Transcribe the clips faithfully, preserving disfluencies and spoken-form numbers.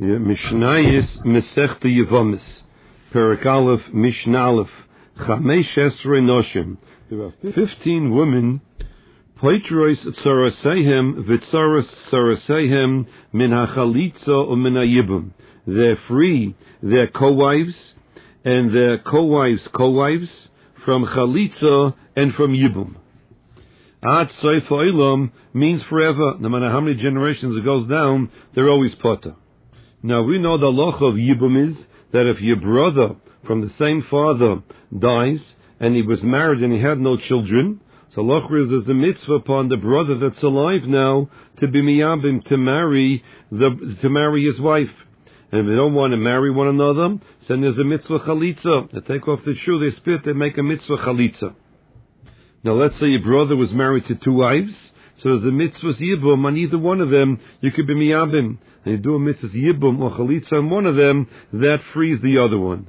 Mishnayis Mesechta Yevamis, Perek Aleph, Mishnah Aleph, Chamesh Esrei Noshim. There are fifteen women. Poitrois Tzarasehem Vitzaras Tzarasehem Min HaChalitza U'Min HaYibum. They're free. They're co-wives, and their co-wives co-wives from Chalitza and from Yibum. Ad Soif Olam means forever. No matter how many generations it goes down, they're always potter. Now we know the law of Yibum is that if your brother from the same father dies and he was married and he had no children, so law is there's a mitzvah upon the brother that's alive now to be miyabim, to marry the to marry his wife. And if they don't want to marry one another, then there's a mitzvah chalitza. They take off the shoe, they spit, they make a mitzvah chalitza. Now let's say your brother was married to two wives, so there's a mitzvah yibum on either one of them, you could be miyabim. And you do a mitzvah yibum or chalitza on one of them, that frees the other one.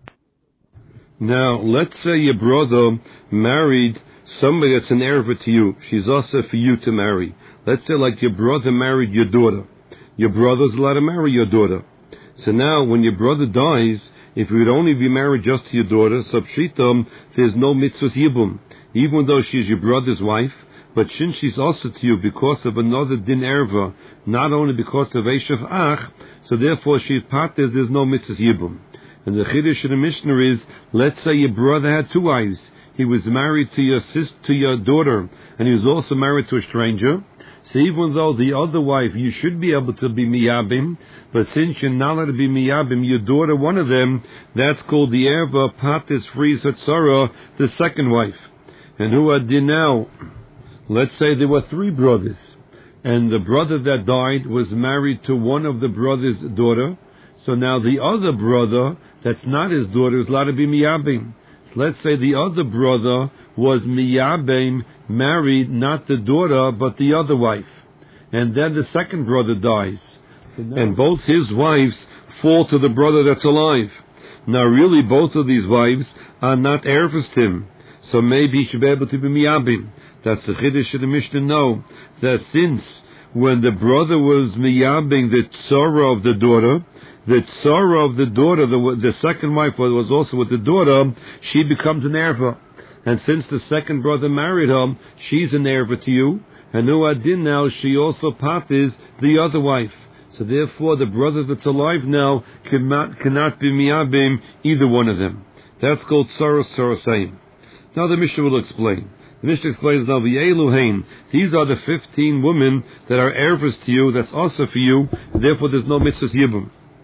Now, let's say your brother married somebody that's an heir to you. She's also for you to marry. Let's say like your brother married your daughter. Your brother's allowed to marry your daughter. So now, when your brother dies, if you would only be married just to your daughter, subshitam, there's no mitzvah yibum. Even though she's your brother's wife, but since she's also to you because of another din erva, not only because of Eishav Ach, so therefore she's pater, there's no mitzvah yibum. And the chiddush of the Mishnah is, let's say your brother had two wives. He was married to your sister, to your daughter, and he was also married to a stranger. So even though the other wife, you should be able to be miyabim, but since you're not allowed to be miyabim, your daughter, one of them, that's called the erva patis frees hatzara, the second wife. And who are din now? Let's say there were three brothers, and the brother that died was married to one of the brother's daughter. So now the other brother, that's not his daughter, is allowed to be miyabim. So let's say the other brother was miyabim, married not the daughter but the other wife, and then the second brother dies, and both his wives fall to the brother that's alive. Now really both of these wives are not heirs to him, so maybe he should be able to be miyabim. That's the chiddush of the Mishnah. No, that since when the brother was miyabing the tzara of the daughter, the tzara of the daughter, the, the second wife was also with the daughter, she becomes an erva. And since the second brother married her, she's an erva to you. And nu adin now, she also patis the other wife. So therefore, the brother that's alive now cannot, cannot be miyabim either one of them. That's called tzara tzarasayim. Now the Mishnah will explain. The Mishnah explains now, V'yeluhain, these are the fifteen women that are ervas to you, that's also for you, therefore there's no mitzvah yibum.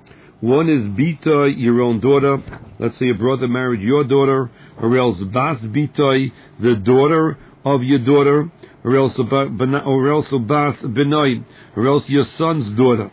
One is Bita, your own daughter. Let's say your brother married your daughter, or else Bas Bita, the daughter of your daughter, or else, or else Bas Benai, or else your son's daughter.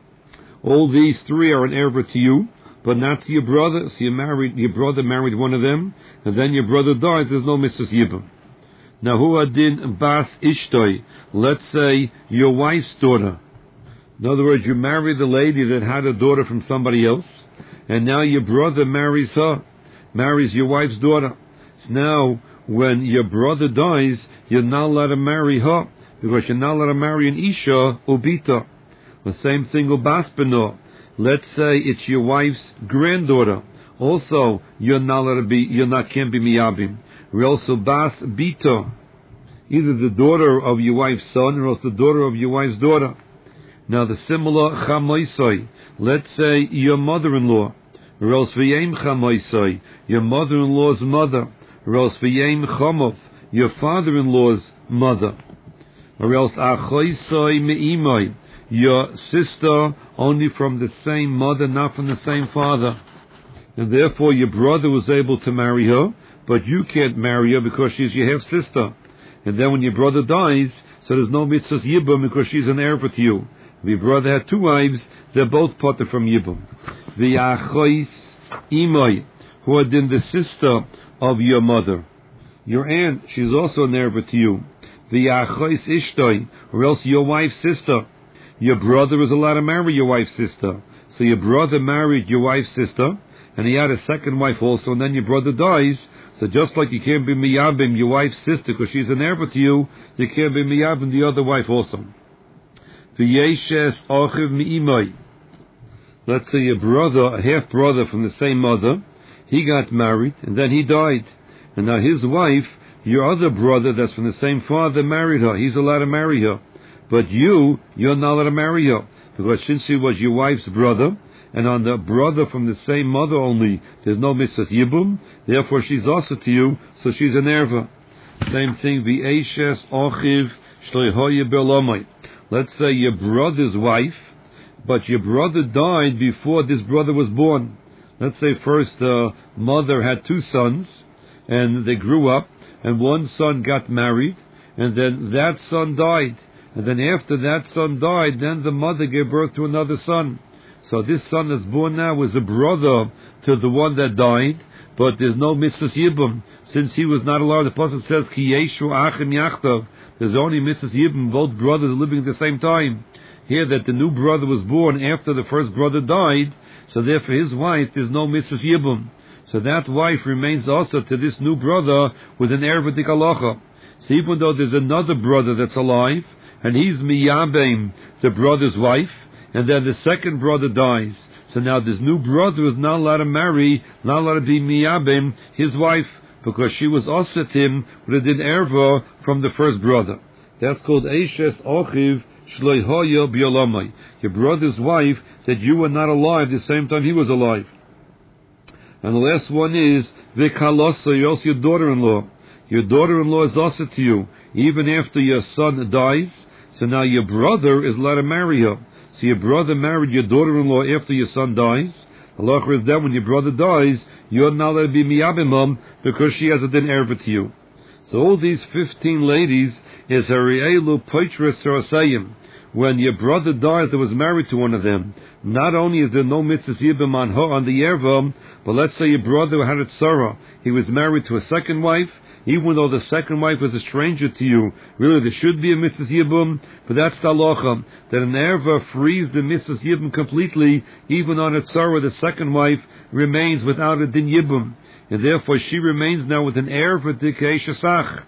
All these three are an erva to you, but not to your brother. So you married, your brother married one of them, and then your brother dies, there's no mitzvah yibum. Now, who adin bas ishtoi? Let's say your wife's daughter. In other words, you married the lady that had a daughter from somebody else, and now your brother marries her, marries your wife's daughter. So now, when your brother dies, you're not allowed to marry her, because you're not allowed to marry an isha ubita. The same thing with bas beno. Let's say it's your wife's granddaughter. Also, you're not allowed to be, you're not can't be miyabim. Or also bas bita, either the daughter of your wife's son or else the daughter of your wife's daughter. Now the similar chamoisoi, let's say your mother-in-law, or else v'yem chamoisoi, your mother-in-law's mother, or else v'yem chamov, your father-in-law's mother, or else achoisoi me'imoi, your sister only from the same mother, not from the same father. And therefore your brother was able to marry her, but you can't marry her because she's your half-sister. And then when your brother dies, so there's no mitzvah yibum because she's an heir to you. If your brother had two wives, they're both potter from yibum. The achois imoi, who are then the sister of your mother. Your aunt, she's also an heir to you. The achois ishtoi, or else your wife's sister. Your brother was allowed to marry your wife's sister. So your brother married your wife's sister, and he had a second wife also, and then your brother dies. So just like you can't be miyabim your wife's sister because she's an heir to you, you can't be miyabim the other wife also. V'yeshes achiv mi'imai. let's say a brother, a half brother from the same mother, he got married and then he died, and now his wife, your other brother that's from the same father, married her. He's allowed to marry her, but you, you're not allowed to marry her, because since she was your wife's brother, and on the brother from the same mother only, there's no mitzvah yibum, therefore she's also to you, so she's an erva. Same thing, v'eishes ochiv shleihoye be'lomai. Let's say your brother's wife, but your brother died before this brother was born. Let's say first the uh, mother had two sons, and they grew up, and one son got married, and then that son died. And then after that son died, then the mother gave birth to another son. So this son that's born now was a brother to the one that died, but there's no mitzvah yibum, since he was not allowed. The pasuk says, Ki yeshu achim yachtav. There's only mitzvah yibum, both brothers are living at the same time. Here that the new brother was born after the first brother died, so therefore his wife, there's no mitzvah yibum. So that wife remains also to this new brother with an erva dikalacha. So even though there's another brother that's alive, and he's miyabem, the brother's wife, and then the second brother dies, so now this new brother is not allowed to marry, not allowed to be miyabem, his wife, because she was osset him with an erva from the first brother. That's called eishes ochiv shleihoya b'yolamai. Your brother's wife said you were not alive the same time he was alive. And the last one is v'kalosa, you're also your daughter-in-law. Your daughter-in-law is also to you, even after your son dies. So now your brother is allowed to marry her. So your brother married your daughter-in-law after your son dies. Allah is that when your brother dies, you're not allowed to be miyabimam because she has a din erva to you. So all these fifteen ladies is harielu poitras sarasayim. When your brother dies that was married to one of them, not only is there no mitzvah yibum on her on the erva, but let's say your brother had a tzara, he was married to a second wife. Even though the second wife was a stranger to you, really there should be a mitzvah yibum, but that's the halacha, that an erva frees the mitzvah yibum completely, even on a tzara, the second wife remains without a din yibum, and therefore she remains now with an erva dikei shesach.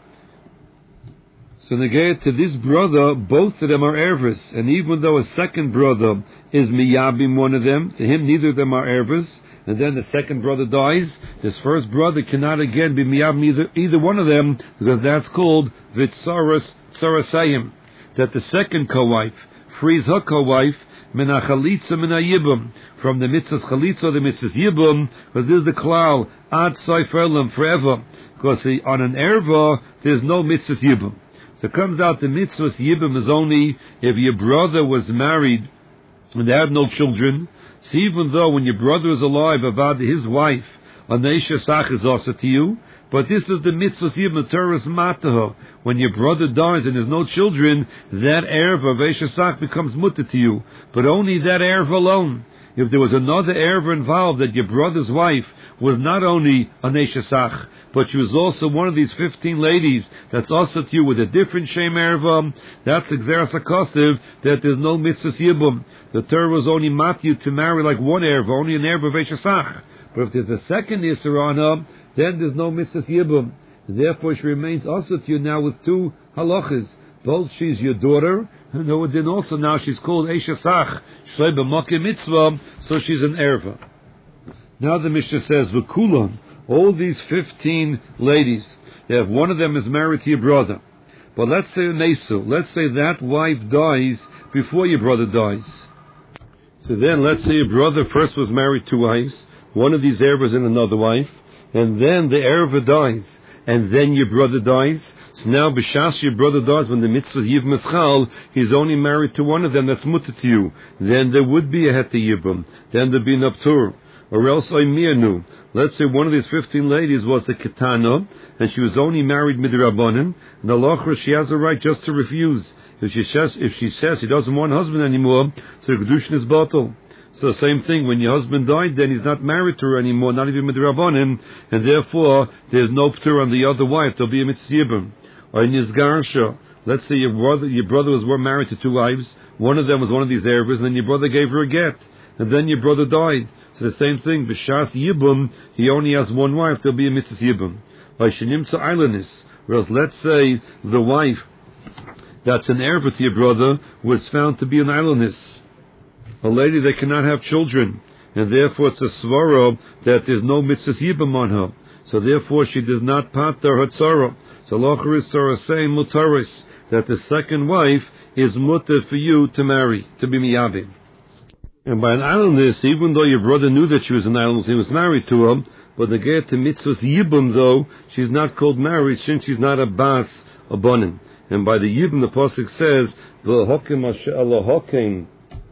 So negayah to this brother, both of them are ervas, and even though a second brother is miyabim one of them, to him neither of them are ervas, and then the second brother dies, this first brother cannot again be miyab either, either one of them, because that's called vitzaras tzarasayim, that the second co-wife frees her co-wife mina chalitza mina yibum, from the mitzvahs chalitza, the mitzvahs yibum, because this is the klal ad soiferlam, forever, because on an erva there's no mitzvahs yibum. So it comes out the mitzvahs yibum is only if your brother was married and they had no children. So even though when your brother is alive, about his wife, a neisha sach is also to you, but this is the mitzvah yibum teres mataha. When your brother dies and there's no children, that erva veisha sach becomes mutter to you, but only that erva alone. If there was another erva involved, that your brother's wife was not only a neisha sach, but she was also one of these fifteen ladies that's also to you with a different shem erva, that's exeras hakosiv, that there's no mitzvah yibum. The Torah was only matthew to marry like one erva, only an erva veishasach. But if there's a second isser on her, then there's no mitzvah yibum. Therefore she remains also to you now with two halachas. Both she's your daughter, and then also now she's called eishasach, shlei b'makim mitzvah, so she's an erva. Now the Mishnah says, v'kulam, all these fifteen ladies, they have one of them is married to your brother. But let's say Nesu, let's say that wife dies before your brother dies. So then let's say your brother first was married to wives, one of these ervas and another wife, and then the erva dies, and then your brother dies. So now b'shas your brother dies, when the mitzvah yiv meschal, he's only married to one of them that's mutter to you. Then there would be a heta yibum, then there'd be an aptur. Or else oimianu. Let's say one of these fifteen ladies was the ketana, and she was only married midrabanan, and Allah, she has a right just to refuse. If she says if she says she doesn't want a husband anymore, so the kedushin is batal. So the same thing, when your husband died, then he's not married to her anymore, not even midrabanan, and therefore there's no ptur on the other wife. There'll be a mitzvah yibum. Or in Yizgarsha, let's say your brother your brother was married to two wives. One of them was one of these ervas, and then your brother gave her a get, and then your brother died. So the same thing, b'shas yibum, he only has one wife, there'll be a mitzvah yibum. By shenimtza eilanis, whereas let's say the wife that's an erva to your brother was found to be an eilanis. a lady that cannot have children, and therefore it's a svara that there's no mitzvahs yibum on her. So therefore she does not pater her tzara. So locher is tzara saying mutaris, that the second wife is mutter for you to marry, to be miyabim. And by an idleness, even though your brother knew that she was an idleness, he was married to her, but the get to mitzvahs yibum though, she's not called married since she's not a bas abonim. And by the yibum, the pasuk says, v'hokim asher alohokim.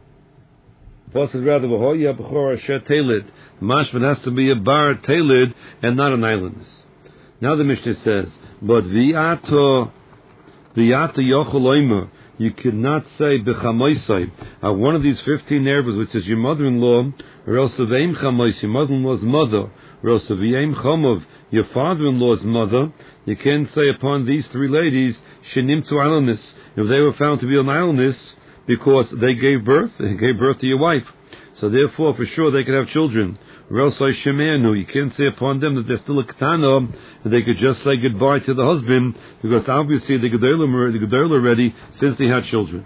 The pasuk rather v'hoya b'chor asher telid. Mashman has to be a bar telid and not an islandess. Now the Mishnah says, but v'yato v'yato yochol you cannot say b'chamoisai. Uh, one of these fifteen ervas, which is your mother-in-law, or else of aim chamois, your mother-in-law's mother, or else of aim chomov, your father-in-law's mother. You can't say upon these three ladies shenim to islandness if they were found to be an islandness because they gave birth. They gave birth to your wife, so therefore for sure they could have children. Or else I shemanu, you can't say upon them that they're still a ketana, and they could just say goodbye to the husband, because obviously the gedolah the gedolah already since they had children.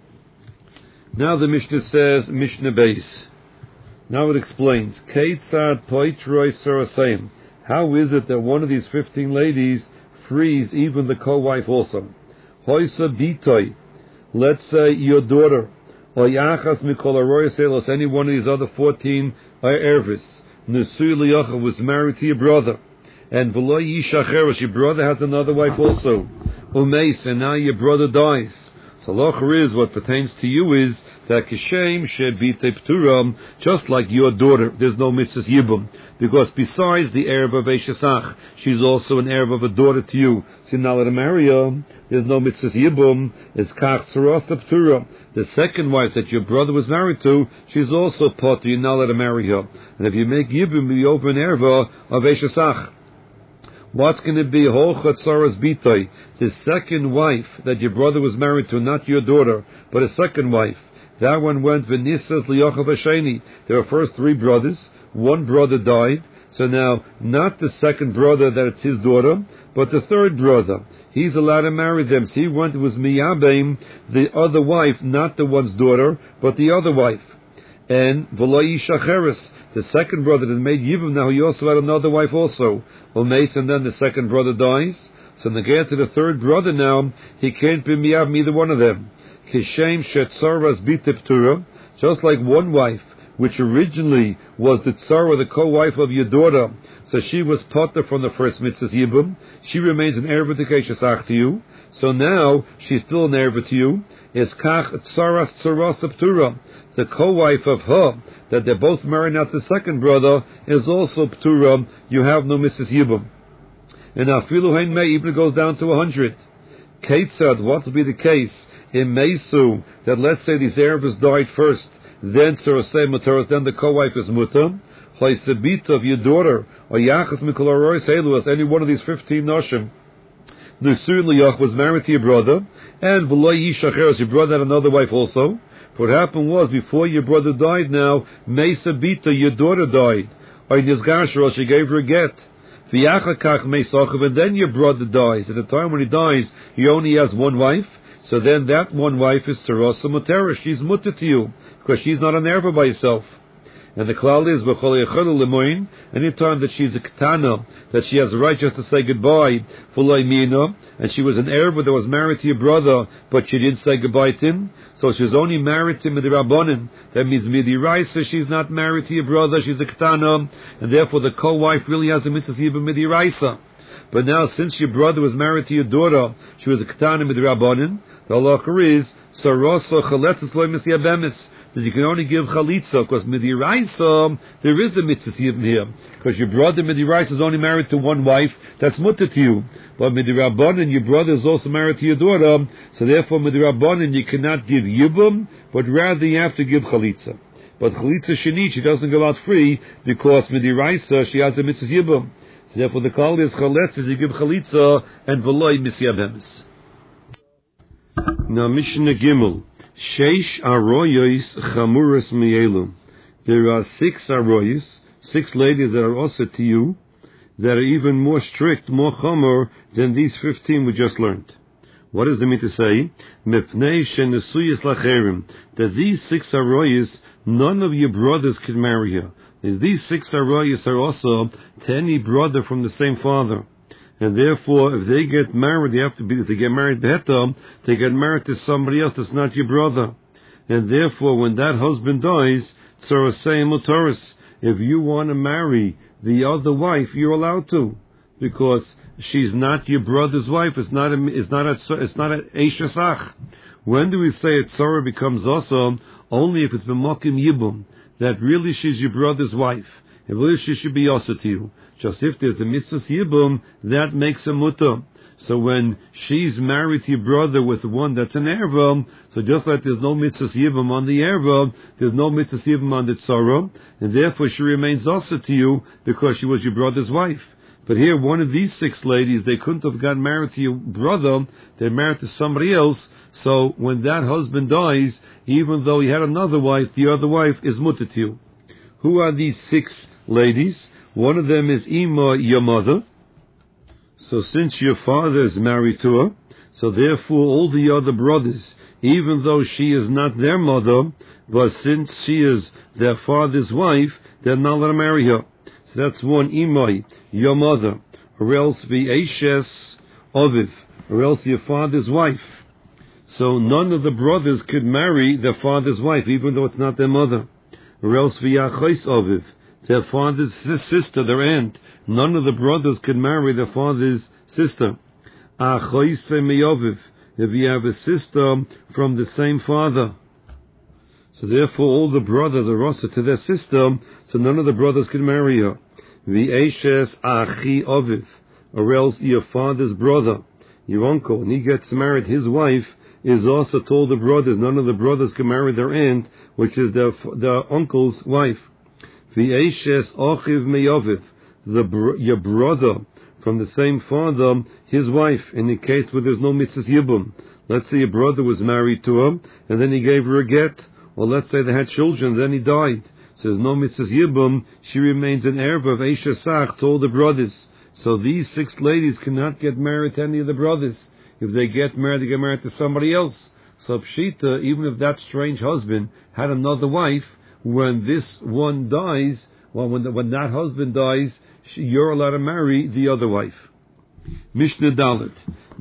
Now the Mishnah says Mishnah Beis. Now it explains Keitzad Poitroi Sarasayim. How is it that one of these fifteen ladies frees even the co-wife also? Hoisa Bitoi. Let's say your daughter. Or Yachas Mikol Aroy any one of these other fourteen ervis. Nesui Liyacha was married to your brother. And V'lo Yishacheres, your brother has another wife also. Umeis, and now your brother dies. So locher is, what pertains to you is that Kishem Shebite Pturam, just like your daughter, there's no Missus Yibum. Because besides the Arab of Eshesach, she's also an Arab of a daughter to you. So now let her marry her, there's no Missus Yibum, it's Kach Tzaras Pturam. The second wife that your brother was married to, she's also potter, you now let her marry her. And if you make Yibum, you open Arab of Eshesach. What's going to be Holchat Saras Bitoi, the second wife that your brother was married to, not your daughter, but a second wife. That one went Venissas Liyochav Hasheni. There were first three brothers. One brother died. So now, not the second brother that it's his daughter, but the third brother. He's allowed to marry them. So he went, it was Miyabim, the other wife, not the one's daughter, but the other wife. And V'lo Yishacheres, the second brother that made Yibum, now he also had another wife also. Umeis, and then the second brother dies. So negate to the third brother now, he can't be Miyabim either one of them. Kishem Shetzaras Biteptura, just like one wife, which originally was the tzara, the co-wife of your daughter, so she was potter from the first mitzvah Yibum, she remains an Erev Tekeshesach to you, so now she's still an Erev to you, is Kach Tzaras Tzaras Ptura, the co-wife of her, that they're both married out the second brother, is also Ptura, you have no Missus Yibum. And now Filu Hein Mei even goes down to a hundred. Ketzad, what will be the case in Meisu, that let's say these Arabs died first, then Tzarasei Mutaras, then the co-wife is Mutar, Chaisabita of your daughter, or Yachas Mikol Aroy Seiluas, any one of these fifteen Noshim, Nusun Liyach was married to your brother, and V'lo Yishacheres, your brother had another wife also. What happened was, before your brother died now, Meisabita, your daughter died, or Nizgashra, she gave her a get. V'yachakach Meisachav, and then your brother dies. At the time when he dies, he only has one wife. So then that one wife is Tzarasa Mutera. She's mutter to you, because she's not an erva by herself. And the klal is, any time that she's a ketana, that she has the right just to say goodbye, and she was an erva that was married to your brother, but she didn't say goodbye to him, so she's only married to Midirabbanan. That means Midiraisa, she's not married to your brother, she's a ketana, and therefore the co-wife really has a mitzvah Midiraisa. But now, since your brother was married to your daughter, she was a ketana Midirabbanan, the halacha is Sarasa Chaletzes Lo Misyabemis, that you can only give chalitza, because midiraisa there is a mitzvah here, because your brother midiraisa is only married to one wife, that's mutter to you. But midirabbanan, your brother is also married to your daughter, so therefore midirabbanan you cannot give yibum, but rather you have to give chalitza. But chalitza sheni, she doesn't go out free, because midiraisa she has a mitzvah yibum. So therefore the call is chaletzes, you give chalitza and v'loi misyabemis. Now Mishnah Gimel. Sheish aroyos chamuras mielu. There are six aroyos, six ladies that are also to you, that are even more strict, more chamur than these fifteen we just learned. What does it mean to say? That these six aroyas, none of your brothers can marry her. These six aroyas are also to any brother from the same father. And therefore, if they get married, they have to be, if they get married to Hetam, they get married to somebody else that's not your brother. And therefore, when that husband dies, Tzarasei Mutoris, if you want to marry the other wife, you're allowed to. Because she's not your brother's wife. It's not a, it's not a, it's not a Eishasach. When do we say a tzara becomes also? Only if it's b'mokim yibum, that really she's your brother's wife. If really she should be also to you. Just if there's a mitzvah yibum, that makes a mutter. So when she's married to your brother with one that's an erva, so just like there's no mitzvah yibum on the erva, there's no mitzvah yibum on the tzara, and therefore she remains also to you because she was your brother's wife. But here, one of these six ladies, they couldn't have gotten married to your brother, they're married to somebody else, so when that husband dies, even though he had another wife, the other wife is mutter to you. Who are these six ladies? One of them is Ima, your mother. So since your father is married to her, so therefore all the other brothers, even though she is not their mother, but since she is their father's wife, they're not allowed to marry her. So that's one, Imai, your mother, or else V'eshes Oviv, or else your father's wife. So none of the brothers could marry their father's wife, even though it's not their mother. Or else V'yachos Oviv, their father's sister, their aunt. None of the brothers could marry their father's sister. Achos Me'oviv, if you have a sister from the same father. So therefore all the brothers are also to their sister, so none of the brothers can marry her. V'eshes achi oviv, or else your father's brother, your uncle, and he gets married, his wife is also to all the brothers. None of the brothers can marry their aunt, which is their, their uncle's wife. V'eshes achiv me'oviv, the your brother from the same father, his wife, in the case where there's no mitzvah yibum. Let's say your brother was married to her, and then he gave her a get. Or let's say they had children, then he died. So there's no mitzvah yibum, she remains an erva of Eisha Sach to all the brothers. So these six ladies cannot get married to any of the brothers. If they get married, they get married to somebody else. So Pshita, even if that strange husband had another wife, when this one dies, well, when, the, when that husband dies, she, you're allowed to marry the other wife. Mishnah Dalet.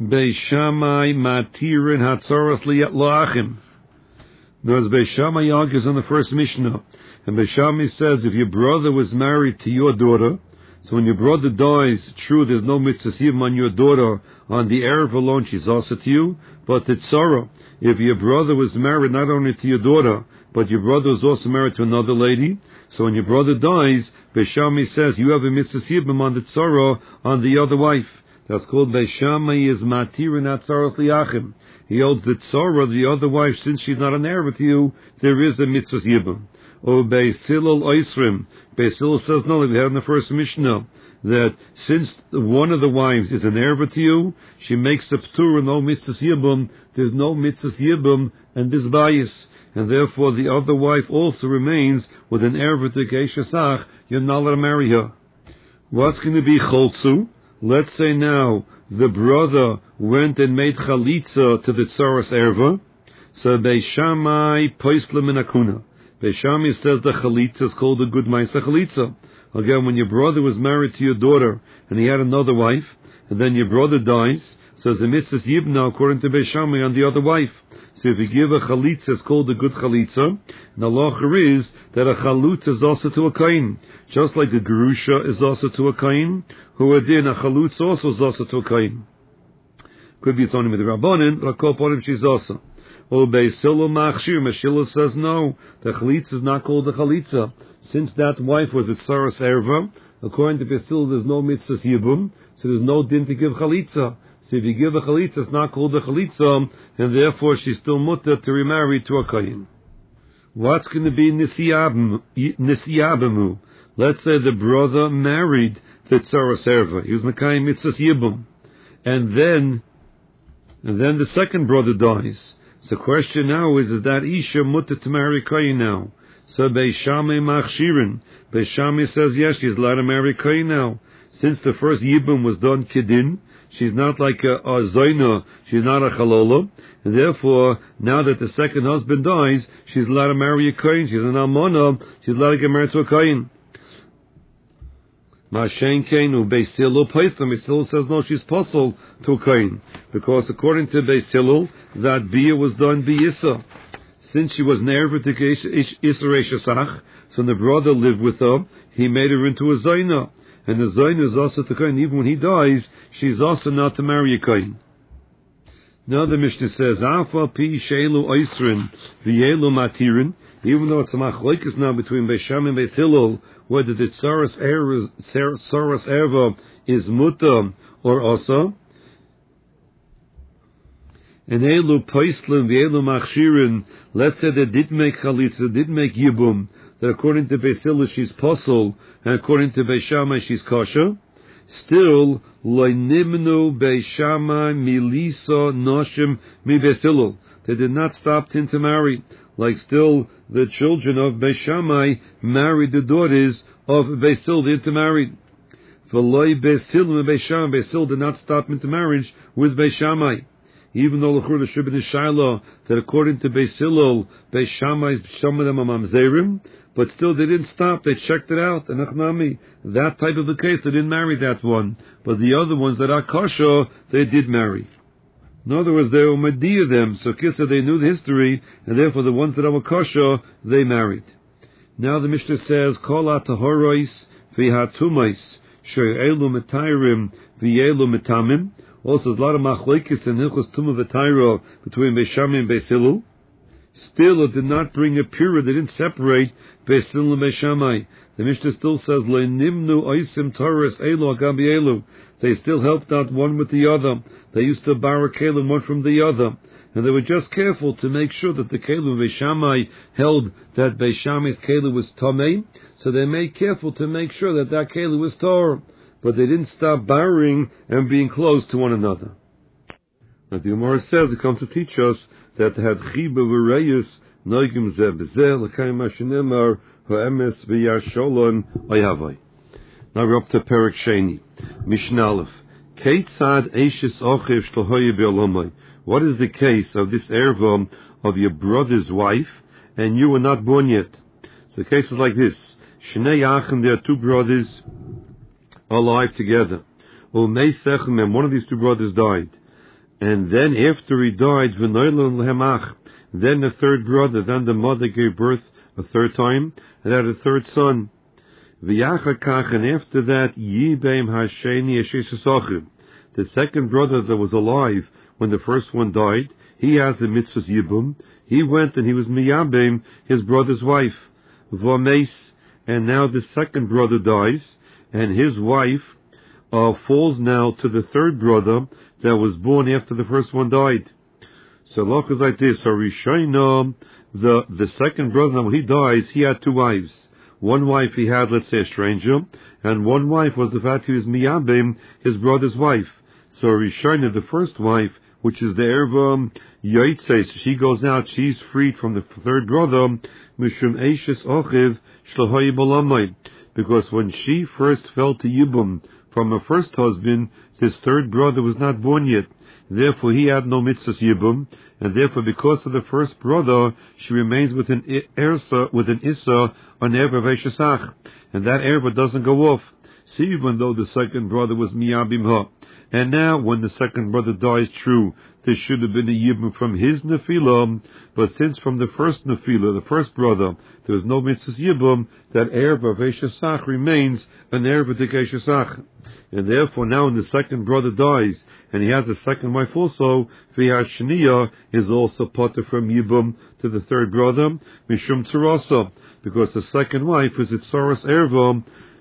Beishamai matirin hatzoros liyat loachim. Now, as Beis Shammai argues on the first Mishnah, and Beis Shammai says, if your brother was married to your daughter, so when your brother dies, true, there's no mitzvah yibum on your daughter, on the erev alone, she's also to you, but it's sorrow. If your brother was married not only to your daughter, but your brother was also married to another lady, so when your brother dies, Beis Shammai says, you have a mitzvah yibum on the tzara, on the other wife. That's called Beis Shammai is matirin atzaros liachim. He holds that tzara, the other wife, since she's not an heir to you, there is a mitzvah yibum. Or Beis Hillel oisrim. Beis Hillel says, no, like we had in the first Mishnah, that since one of the wives is an heir to you, she makes a p'tur, no mitzvah yibum, there's no mitzvah yibum, and this bias. And therefore the other wife also remains with an heir to Geisha Sach, you're not allowed to marry her. What's going to be choltzu? Let's say now, the brother went and made chalitza to the tzaras erva, so Beis Shammai poisle min akuna. Beis Shammai says the chalitza is called a good ma'aseh chalitza. Again, when your brother was married to your daughter, and he had another wife, and then your brother dies, so the mitzvah yibna according to Beis Shammai on the other wife. So if you give a chalitza, it's called a good chalitza. And the halacha is that a chalutza is also to a kain. Just like a gerusha is also to a kain, who are then a chalutza also is also to a kain. Could be it's only with the rabbanin, but a koponim she's also. Or Beis Hillel machshir, Meshila says no, the chalitza is not called a chalitza. Since that wife was a tzaras erva, according to Beis Hillel there's no mitzvah yibum, so there's no din to give chalitza. So if you give a chalitza, it's not called a chalitza, and therefore she's still mutter to remarry to a kain. What's going to be nisiyabemu? Let's say the brother married the tzaras erva. He was mekayim mitzvah yibum, and then, and then the second brother dies. So the question now is, is that isha mutter to marry kain now? So Beis Shammai machshirin. Beis Shammai says yes, she's allowed to marry kain now. Since the first yibum was done kidin, she's not like a, a Zoina, she's not a Chalola, and therefore, now that the second husband dies, she's allowed to marry a Kohen, she's an Almana, she's allowed to get married to a Kohen. Ma'ashen Kain u Beis Hillel Paisla. Beis Hillel says no, she's puzzled to a Kohen, because according to Beis Hillel, that Bia was done B'Yissa. Since she was never to Isra Shesach, so when the brother lived with her, he made her into a Zaina. And the Zaina is also to Kohen. Even when he dies, she's also not to marry a Kohen. Now the Mishnah says, Afa pi sheilu oisrin v'yelu matirin. Even though it's a machlokes now between Beis Shammai and Beis Hillel, whether the tsaras erva is muta or also, and elu poislim v'elu machshirin, let's say they did make chalitza, did make yibum, that according to Beis Hillel she's posel, and according to Beis Shammai she's kosher, still, lo'nimnu Beis Shammai milisa noshim mi Beis Hillel. They did not stop him to marry. Like still, the children of Beis Shammai married the daughters of Beis Hillel. They intermarried. V'loi Beis Hillel and Beis Shammai. Beis Hillel did not stop into marriage with Beis Shammai. Even though l'chur the Shibin is Shiloh, that according to Beis Hillel, Beis Shammai, some of them are mamzerim, but still they didn't stop. They checked it out. And achnami, that type of a case, they didn't marry that one. But the other ones that are kosher, they did marry. In other words, they were Mediyah them, so Kissa, they knew the history, and therefore the ones that were kosher, they married. Now the Mishnah says, Kol ha-tahorois v'ha-tumais, she'elu metayrim v'yelu metamim. Also, there's a lot of machlokes and hilchos tumah v'tayro between Beis Shammai and Beis Hillel. Still, it did not bring a purah. They didn't separate Beis Hillel and Beis Shammai. The Mishnah still says, Le'nimnu oisim torres elu agabi elu. They still helped out one with the other. They used to borrow kelim one from the other. And they were just careful to make sure that the kelim of Beis Shammai held that Beis Shammai's kelim was tamei. So they made careful to make sure that that kelim was Torah. But they didn't stop borrowing and being close to one another. Now the Gemara says, it comes to teach us that they had chiba v'reyus noigim zeh b'zeh l'kayim ha'shenemar ha'emes v'yasholon oyhavai. Now we're up to Perek Sheni. Mishnah Aleph. Keitzad eishes ochiv shlohoye be'olamai. What is the case of this erva of your brother's wife, and you were not born yet? So the case is like this. Shnei achim, there are two brothers alive together. U'meisechem, and one of these two brothers died. And then after he died, v'noilon lehemach, then the third brother, then the mother gave birth a third time, and had a third son. V'yachakach, and after that, yibeim hasheni eshesasochim. The second brother that was alive when the first one died, he has the mitzvahs yibum. He went and he was miyabeim, his brother's wife. V'ameis, and now the second brother dies, and his wife uh, falls now to the third brother that was born after the first one died. So look is like this. So Rishayna, the the second brother, when he dies, he had two wives. One wife he had, let's say, a stranger, and one wife was the fact he was miyabim, his brother's wife. So Rishayna, the first wife, which is the erva yotzei, she goes out, she's freed from the third brother, mishum eishes ochiv shlohoy balamai, because when she first fell to yibum from her first husband, his third brother was not born yet. Therefore, he had no mitzvahs yibum, and therefore, because of the first brother, she remains with an ersa, with an issa, an erva v'eshesach, and that erva doesn't go off. See, even though the second brother was miyabim ha, and now when the second brother dies, true, there should have been a yibum from his nefilah, but since from the first nefilah, the first brother, there was no mitzvahs yibum, that erva v'eshesach remains an erva v'eshesach. And therefore, now when the second brother dies, and he has a second wife also, V'hashniya is also potter from Yibum to the third brother, Mishum Tzarasa, because the second wife is Itzaras Erva,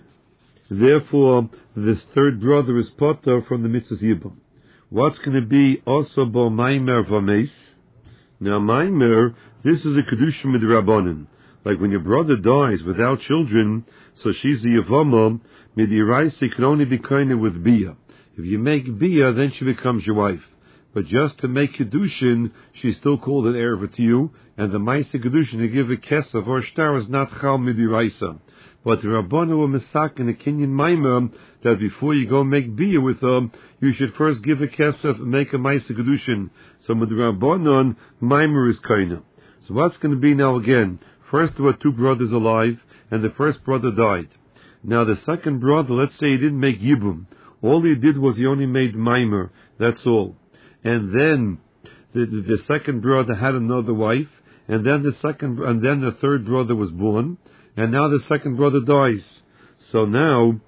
therefore this third brother is potter from the Mitzvah Yibum. What's going to be also Bo Maimer Vameis? Now Maimer, this is a Kedushim Midrabanan. Like when your brother dies without children, so she's the Yavama, Midiraisi can only be kind with Bia. If you make Bia, then she becomes your wife. but just to make Kedushin, she's still called an Erva to you, and the Maisa Kedushin to give a Kesef or Shtar is not Chal Midiraisa. But the Rabbanu were Misak in the Kenyan Maimah that before you go make Biyah with them, you should first give a Kesef and make a Maisa Kedushin. So with the Rabbanon, Maimah is Kaina. So what's going to be now again? First there were two brothers alive, and the first brother died. Now the second brother, let's say he didn't make Yibum. All he did was he only made Maimer. That's all. And then the, the, the second brother had another wife, and then the second, and then the third brother was born, and now the second brother dies. So now,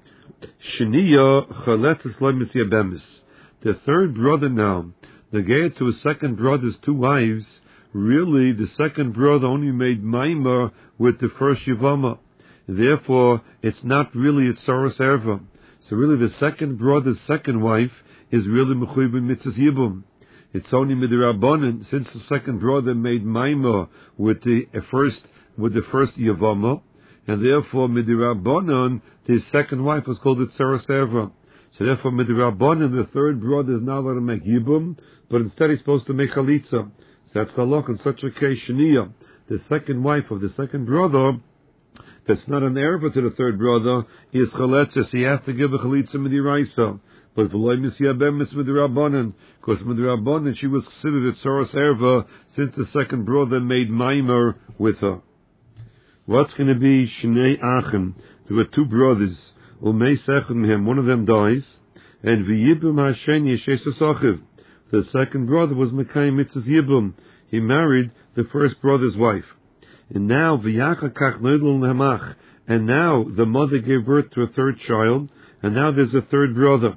Sheniya Chaletzes Loimis Yabemis. The third brother now, the gate to his second brother's two wives, really the second brother only made Maimer with the first Yavama. Therefore, it's not really a Tzoros Erva. So really the second brother's second wife is really Mechuyev Mitzvahs Yibum. It's only Midrabanan, since the second brother made Maimer with the first with the first Yavama, and therefore Midrabanan, his second wife was called the Tzoros Erva. So therefore Midrabanan, the third brother is not allowed to make Yibum, but instead he's supposed to make Chalitza. So that's Halach. In such a case, Sheniya, the second wife of the second brother, that's not an erva to the third brother, is chaletzes. He has to give a chalitza midiraisa. But v'loy misyabem is midrabanan, because midrabanan she was considered a tzoros erva since the second brother made maimer with her. What's going to be shnei achen? There were two brothers. Umei sechem him. One of them dies, and v'yibum hasheni yeshes achiv. The second brother was Mekayim Mitzvahs Yibum. He married the first brother's wife. And now, v'yachakach noidl nehemach. And now the mother gave birth to a third child, and now there's a third brother.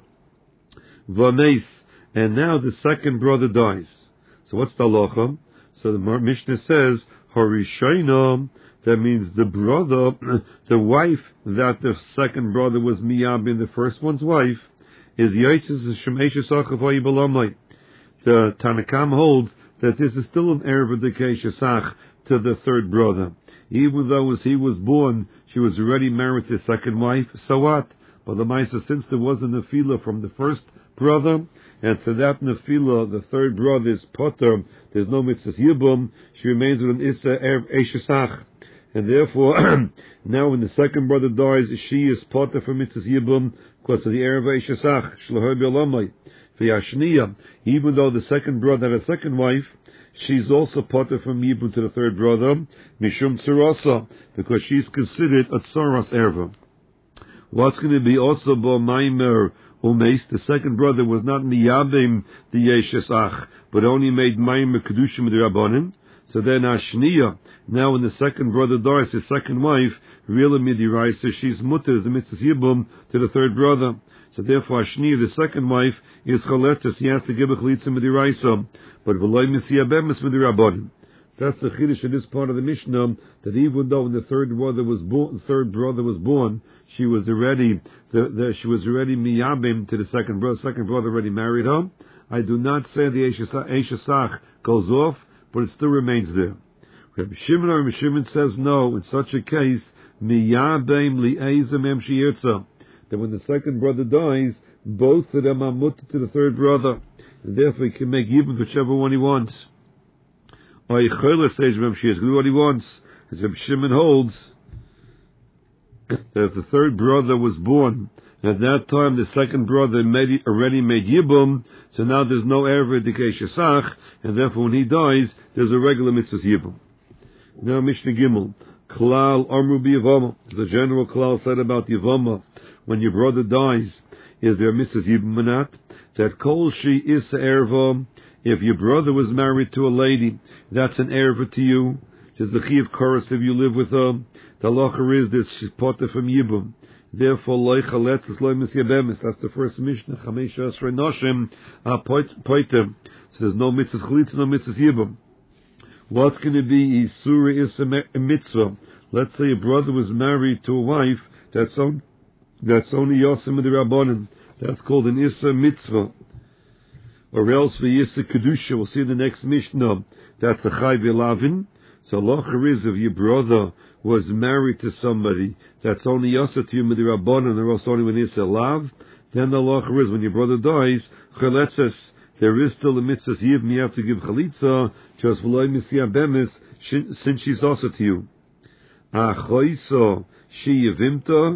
V'ameis. And now the second brother dies. So what's the halacha? So the Mishnah says, Harishayna, that means the brother, the wife that the second brother was miyab in the first one's wife, is Yaitzis Shemeshes Achavoy Balamai. The Tanakam holds that this is still an Erev Dekei to the third brother. Even though as he was born, she was already married to the second wife, so what? But the Maisa, since there was a Nefila from the first brother, and for that Nefila, the third brother is Potter, there's no Mitzvahs Yibum, she remains with an Issa Erev Eshesach. And therefore, now when the second brother dies, she is Potter for Mitzvahs Yibum, because of the Erev Eshesach, Shloher B'Olamai. Even though the second brother had a second wife, she's also potter from Yibum to the third brother, Mishum Tzorosa, because she's considered a Tzoros Erva. What's going to be also Bo Maimer Umeis? The second brother was not Miyabim the Yeshes Ach, but only made Maimer Kedushim the Rabbanim. So then Ashniya, now when the second brother dies, his second wife, really Midiraisa, she's Mutter, the Mitzvahs Yibum to the third brother. So therefore, Ashni, the second wife, is Chaletes. He has to give a Chalitza Midiraisa. But V'loi Misiyabem is Midirabanim. That's the Chiddush in this part of the Mishnah, that even though when the third brother was born, the third brother was born, she was already, the, the, she was already Miyabim to the second brother. Second brother already married her. I do not say the Eishasach goes off, but it still remains there. Rabbi Shimon or Rabbi Shimon says no. In such a case, Miyabim li'ezem em sheyirtza. That when the second brother dies, both of them are mutter to the third brother, and therefore he can make yibum whichever one he wants. Or Yichayla says Rabbi Shimon, do what he wants. As Rabbi Shimon holds, that if the third brother was born, at that time the second brother made, already made yibum, so now there's no erev dekei shesach, and therefore when he dies, there's a regular mitzvahs yibum. Now Mishnah Gimel, Klal Amru B'Yavama. The general Klal said about Yavama, when your brother dies, is there Missus Yibum or not? That Kol Shi is Erva. If your brother was married to a lady, that's an Erva to you. Just the Chi of Chorus if you live with her. The halacha is this, she's potter from Yibum. Therefore, Loi Chaletzes Loi Misyabemis. That's the first Mishnah. Chamesh Asrei Noshim Poiter. So there's no Mitzvah Chalitza, no Mitzvah Yibum. What's going to be Isura is a mitzvah? Let's say a brother was married to a wife that's on That's only Yosim of the Rabbanim. That's called an Issa Mitzvah. Or else for Issa Kedusha. We'll see in the next Mishnah. That's a Chai V'Lavin. So Locher is if your brother was married to somebody that's only Yosim to you with the Rabbanim, or else only when Issa Lav, then the Locher is when your brother dies, Chaletzes, there is still a mitzvah yibum. You have to give chalitza just v'loy misiyah bemis since she's also to you. Achoiso she yivimta,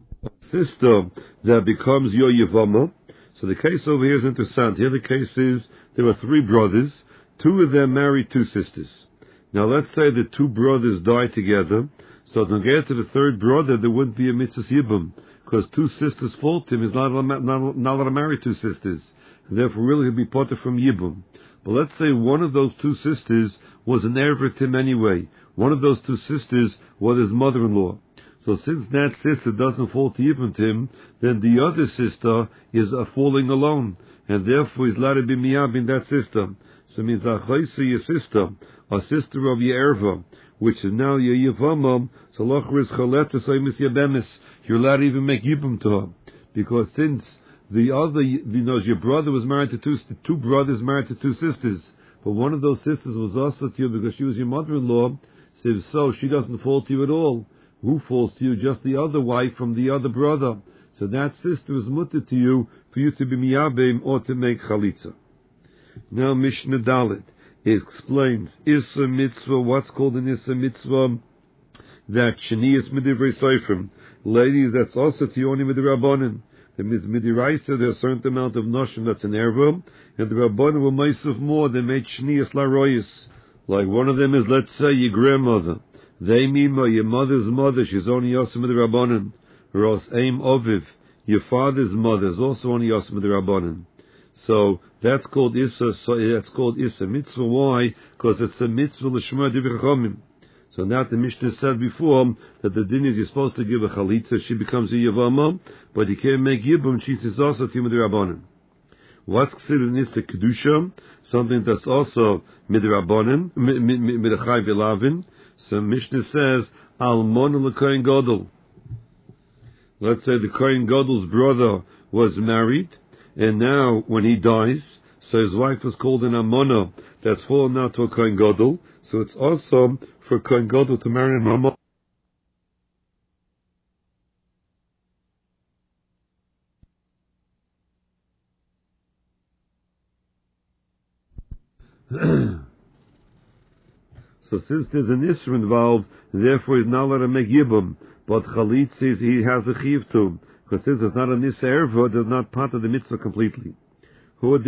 sister that becomes your yivama. So the case over here is interesting. Here the case is there are three brothers. Two of them married two sisters. Now let's say the two brothers die together. So to get to the third brother, there wouldn't be a mitzvah yibum, because two sisters fault him. He's not allowed, not, not allowed to marry two sisters. And therefore really he'll be potter from yibum. But let's say one of those two sisters was an erver to him anyway. One of those two sisters was his mother-in-law. So since that sister doesn't fall to yibum to him, then the other sister is uh, falling alone. And therefore he's allowed to be miyab in that sister. So it means achaisa your sister, a sister of your erva, which is now your yivama, so lochris chaleta soimis yabemis. You're allowed to even make yibum to her. Because since the other, you know, your brother was married to two, two brothers married to two sisters, but one of those sisters was also to you because she was your mother-in-law, so if so, she doesn't fall to you at all. Who falls to you? Just the other wife from the other brother. So that sister is mutter to you for you to be miyabim or to make chalitza. Now Mishnah Dalet explains Issa Mitzvah, what's called an Issa Mitzvah, that Shenias Midivrei Seifrim. Ladies, that's also to you only with the Rabbanim. The Midiraisa, there's a certain amount of Noshim that's an Erva, and the Rabbanim will Meisuf more, they made Shenias Laroyas. Like one of them is, let's say, your grandmother. They Mima, your mother's mother, she's only Yosim with the Rabbanim. Ros Aim Oviv, your father's mother is also only Yosim with the Rabbanim. So that's called Issa. So that's called Issa Mitzvah. Why? Because it's a mitzvah l'shma divrei chachamim. So now the Mishnah said before that the din is you're supposed to give a chalitza. She becomes a yavama, but you can't make yibum. She says also to midrabanan. What's considered an Issa kedusha? Something that's also midrabanan, midachai v'lavin. So Mishnah says almon l'kohen gadol. Let's say the kohen gadol's brother was married. And now, when he dies, so his wife was called an Amona, that's fallen now to a Kohen Gadol, so it's awesome for a Kohen Gadol to marry an Amona. So since there's an Isra involved, therefore he's not allowed to make Yibum, but Chalitz says he has a Chiv to him. Because since it's not a Nisa Erva, it is not part of the mitzvah completely. Let's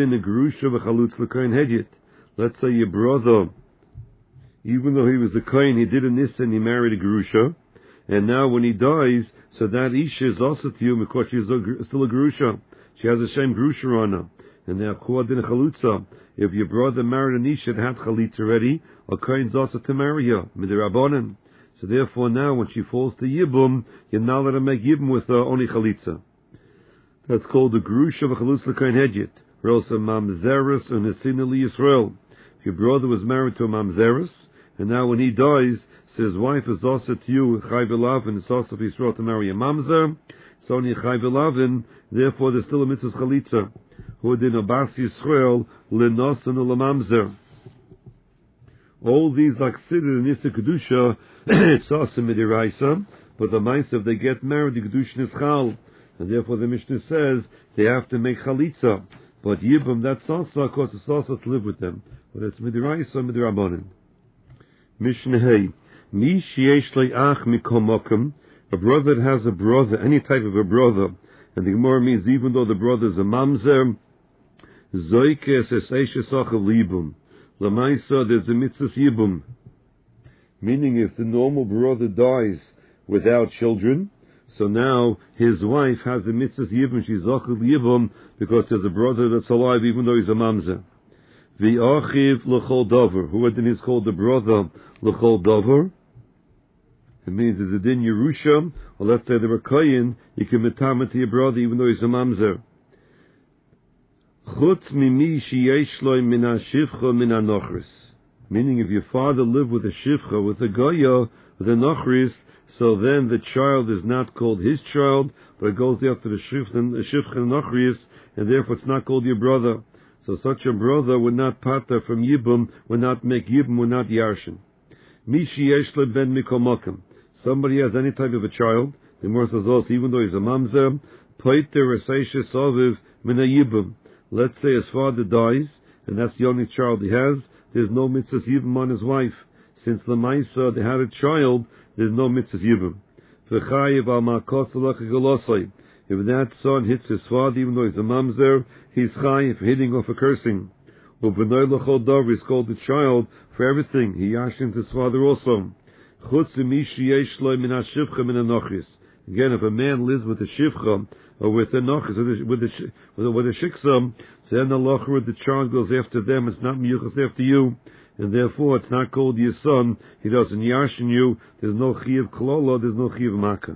say your brother, even though he was a Kohen, he did a Nisa and he married a Gerusha, and now when he dies, so that Isha is also to you because she's still a Gerusha. She has a shame Gerusha on her. And now, if your brother married an Isha that had Chalitza already, a Kohen's also to marry her, Midrabanan. So therefore now when she falls to Yibum, you're not allowed to make Yibum with uh, only Chalitza. That's called the Gerusha of a Chalitza Kohen Hedjit. Or else a Mamzeres and Nesina Li Yisrael. If your brother was married to a Mamzeres, and now when he dies, so his wife is also to you, Chai V'Lav, and it's also for Yisrael to marry a Mamzer, it's only Chai V'Lav, and therefore there's still a mitzvah Chalitza. Who did Abbas Yisrael, Lenos and Ulamamzer. All these are considered in Issa Kedusha, it's also Midiraisa, but the mice, if they get married, the Kedushin is Chal, and therefore the Mishnah says they have to make Chalitza. But Yibum, that's also, of course, it's also to live with them. But it's Midiraisa, Midirabanan. Mishnah Hey, Mi Sheyesh Le'ach Mikomokim, a brother that has a brother, any type of a brother, and the Gemara means even though the brother is a Mamzer, Zoikes es Eishesach of Libum. Lamaisa, there's a mitzvah yibum. Meaning if the normal brother dies without children, so now his wife has a mitzvah yibum, she's zachul yibum, because there's a brother that's alive even though he's a mamzer. V'achiv l'chol dover. Who then is called the brother l'chol dover? It means it's a din Yerusha, or let's say the Rakayin, you can metama to your brother even though he's a mamzer. Chutz mimi sheyesh lo min hashivcha min hanochris. Meaning if your father lived with a shivcha, with a goya, with a nochris, so then the child is not called his child, but it goes after the shivcha and nochris, and therefore it's not called your brother. So such a brother would not pata from yibum, would not make yibum, would not yarshin. Mi sheyesh lo ben mikomokim. Somebody has any type of a child, the Gemara says also, even though he's a mamzer, poiter reseishes aviv min hayibum. Let's say his father dies, and that's the only child he has, there's no mitzvahs yibum on his wife. Since Lamaisa, they had a child, there's no mitzvahs yibum. If that son hits his father, even though he's a mamzer, he's chayiv for hitting or for cursing. He's called the child for everything. He yashins his father also. Again, if a man lives with a shivcha, or with a nochis, with a, with a, with a shiksam, then the locher, the child goes after them, it's not miyuchas after you, and therefore it's not called your son, he doesn't yashin you, there's no chiyav klolo, there's no chiyav makkah.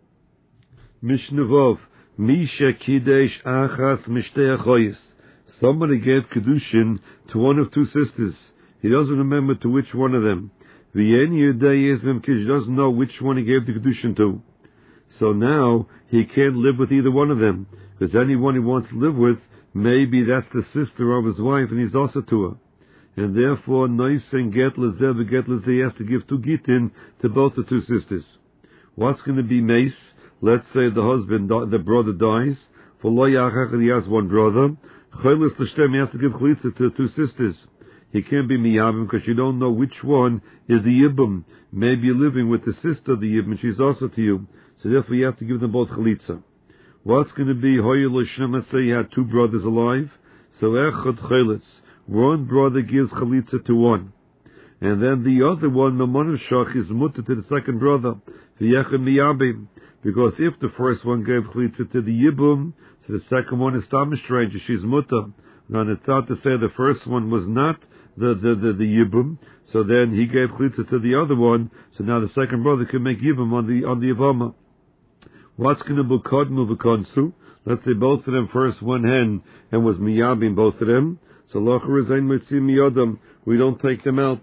Mishnevov, Misha Kidesh Achas Mishtei Achoyis. Somebody gave Kedushin to one of two sisters. He doesn't remember to which one of them. V'yen Yudei Yezmem Kish doesn't know which one he gave the Kedushin to. So now he can't live with either one of them. Because anyone he wants to live with, maybe that's the sister of his wife and he's also to her. And therefore, Nois and Get Lezeh V'Get Lezeh, he has to give two Gitin to both the two sisters. What's going to be Mace? Let's say the husband, the brother dies. For lo yachach, he has one brother. Cholos l'shtem, he has to give chalitza to the two sisters. He can't be miyabim because you don't know which one is the yibum. Maybe you're living with the sister of the yibum, she's also to you. So therefore you have to give them both chalitza. What's going to be hoyel l'shtem? Let's say you had two brothers alive. So echad chalitz. One brother gives chalitza to one. And then the other one, Mamonav Shach, is mutter to the second brother. V'yechad miyabim. Because if the first one gave chalitza to the yibum, so the second one is tam stranger, she's mutter. Now it's out to say the first one was not the the, the, the yibum, so then he gave chalitza to the other one, so now the second brother can make yibum on the on the yavama. What's going to be kodmu v'konsu? Let's say both of them first one hen and was miyabim both of them. So locher is ein mitzim miyodam. We don't take them out.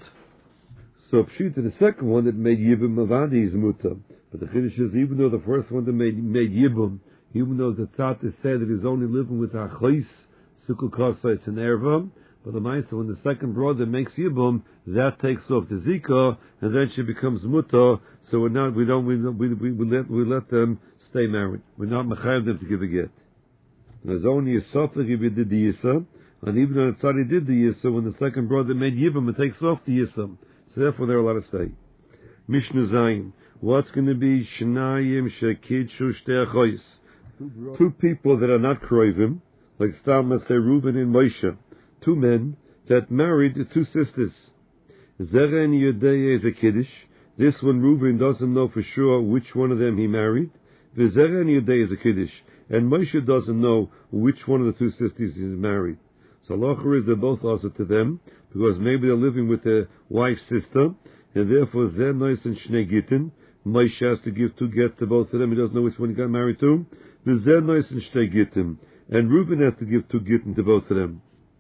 So pshita, the second one that made yibum avadi is mutter. But the chiddush is, even though the first one that made, made Yibum, even though the tzat is said that he's only living with Achais, Sukul Kosais and Erva, but the Maisa, when the second brother makes Yibum, that takes off the Zika, and then she becomes Mutter, so we're not, we don't, we, we, we, we, let, we let them stay married. We're not mechayev them to give a get. There's only a Soph if he did the Yisa, and even though the tzad did the Yisa, when the second brother made Yibum, it takes off the Yisa. So therefore they're allowed to stay. Mishnah Zayin. What's going to be Shnayim Shekidshu Shtei Achois? Two people that are not Kroivim, like Stam say Reuben and Moshe, two men that married two sisters. Zeren Yodei is a Kiddush. This one Reuben doesn't know for sure which one of them he married. The Zeren Yodei is a Kiddush, and Moshe doesn't know which one of the two sisters he's married. So Locher is they're both also to them, because maybe they're living with their wife's sister, and therefore Zer Nois and Shnei Gittin. Moshe has to give two gets to both of them. He doesn't know which one he got married to. The Zer Nois and Shnei Gittin. And Reuben has to give two gittin to both of them.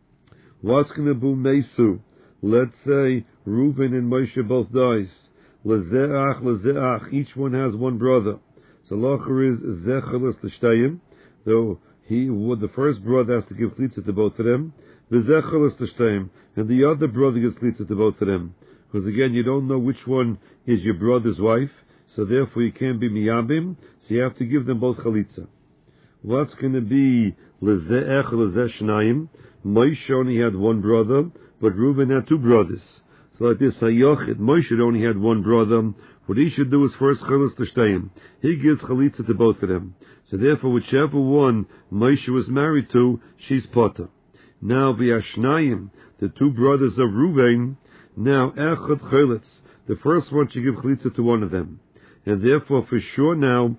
What's going to be Mesu? Let's say Reuben and Moshe both dies. Lezeach, lezeach. Each one has one brother. So Locher is Zechalos l'shtayim. Though he, the first brother has to give chalitza to both of them. The Zechalos l'shtayim. And the other brother gives chalitza to both of them. Because again, you don't know which one is your brother's wife, so therefore you can't be miyabim, so you have to give them both chalitza. What's going to be leze'ech lezeh shnayim? Moshe only had one brother, but Reuben had two brothers. So like this, hayochid, Moshe only had one brother. What he should do is first chalos l'shtayim. He gives chalitza to both of them. So therefore, whichever one Moshe was married to, she's potter. Now, v'yashnayim, the two brothers of Reuben. Now, echad cholitz, the first one should give chalitza to one of them, and therefore, for sure now,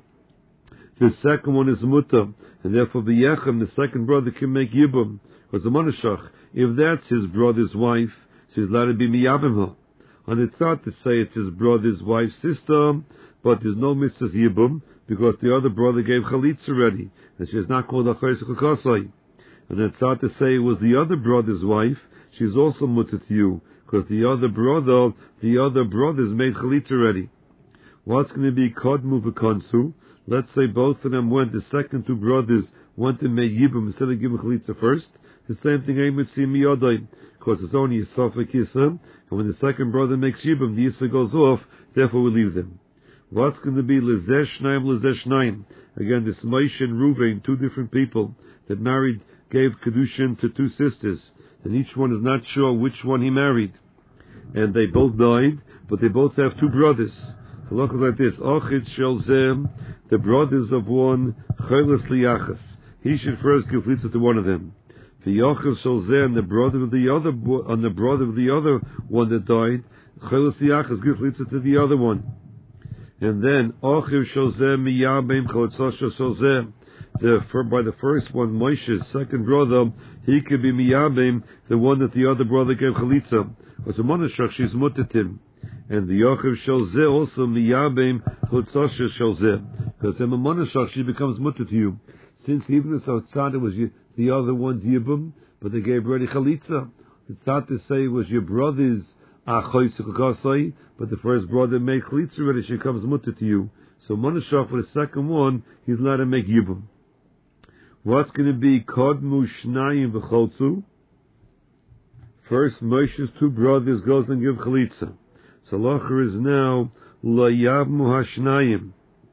the second one is mutter, and therefore, b'yechem, the second brother can make yibum, because the monashach, if that's his brother's wife, so he's allowed to be miyabim her. And it's not to say it's his brother's wife's sister, but there's no Missus Yibum, because the other brother gave chalitza already, and she's not called Achayis Kukasai. And it's not to say it was the other brother's wife, she's also mutter to you, because the other brother, the other brothers made chalitza already. What's going to be kodmu v'konsu? Let's say both of them went, the second two brothers went and made yibum instead of giving chalitza first. The same thing I would see miyodai, because it's only a sofek yisa, and when the second brother makes yibum, the yisa goes off, therefore we leave them. What's going to be lezeh shnayim, lezeh shnayim? Again, this Moshe and Reuven, two different people that married, gave Kedushin to two sisters, and each one is not sure which one he married. And they both died, but they both have two brothers. So look like this. Ochid shel zeh, the brothers of one, Cholos liyachas. He should first give chalitza to one of them. The Yochel shel zeh, and the brother of the other, on the brother of the other one that died, Cholos liyachas, give chalitza to the other one. And then Ochid shel zeh miyabim chalitza shel zeh. The, for, by the first one, Moshe's second brother, he could be miyabim, the one that the other brother gave chalitza. Because the monashach, she's mutatim. And the Yochav shel zeh also miyabim chutzosha shel zeh. Because then the monashach, she becomes mutter to you. Since even the Tzad was you, the other one's yibum, but they gave already chalitza. It's not to say it was your brother's achoy sukakasai, but the first brother made chalitza already, she becomes mutter to you. So monashach for the second one, he's allowed to make yibum. What's going to be kodmu shnayim v'cholzu? First, Moshe's two brothers goes and give chalitza. So Locher is now lo yavmu hashnayim.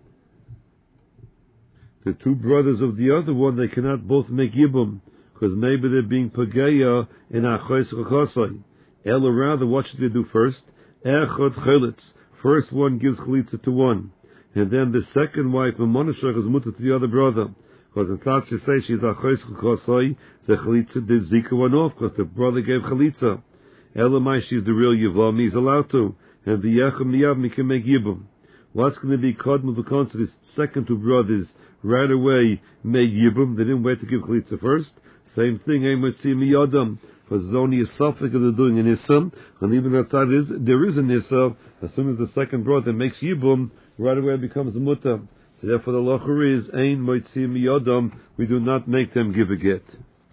The two brothers of the other one, they cannot both make yibum, because maybe they're being pageya in achoy sechosai. Ella rather, what should they do first? Echot chelitz. First one gives chalitza to one, and then the second wife, the monashach, is mutter to the other brother. Because in fact she says she's a chois chosoi, the chalitza did zika one off, because the brother gave chalitza. Elamai, she's the real yivam, he's allowed to. And the yachem niyavim can make yibum. What's going to be kodmu v'konsa? The second two brothers right away made yibum. They didn't wait to give chalitza first. Same thing, ein motzim miyadam. Because there's only a suffix that they're doing an issa, and even outside is there is an issa. As soon as the second brother makes yibum, right away it becomes a mutter. So therefore the locher is, ein motzim miyadam, we do not make them give a get.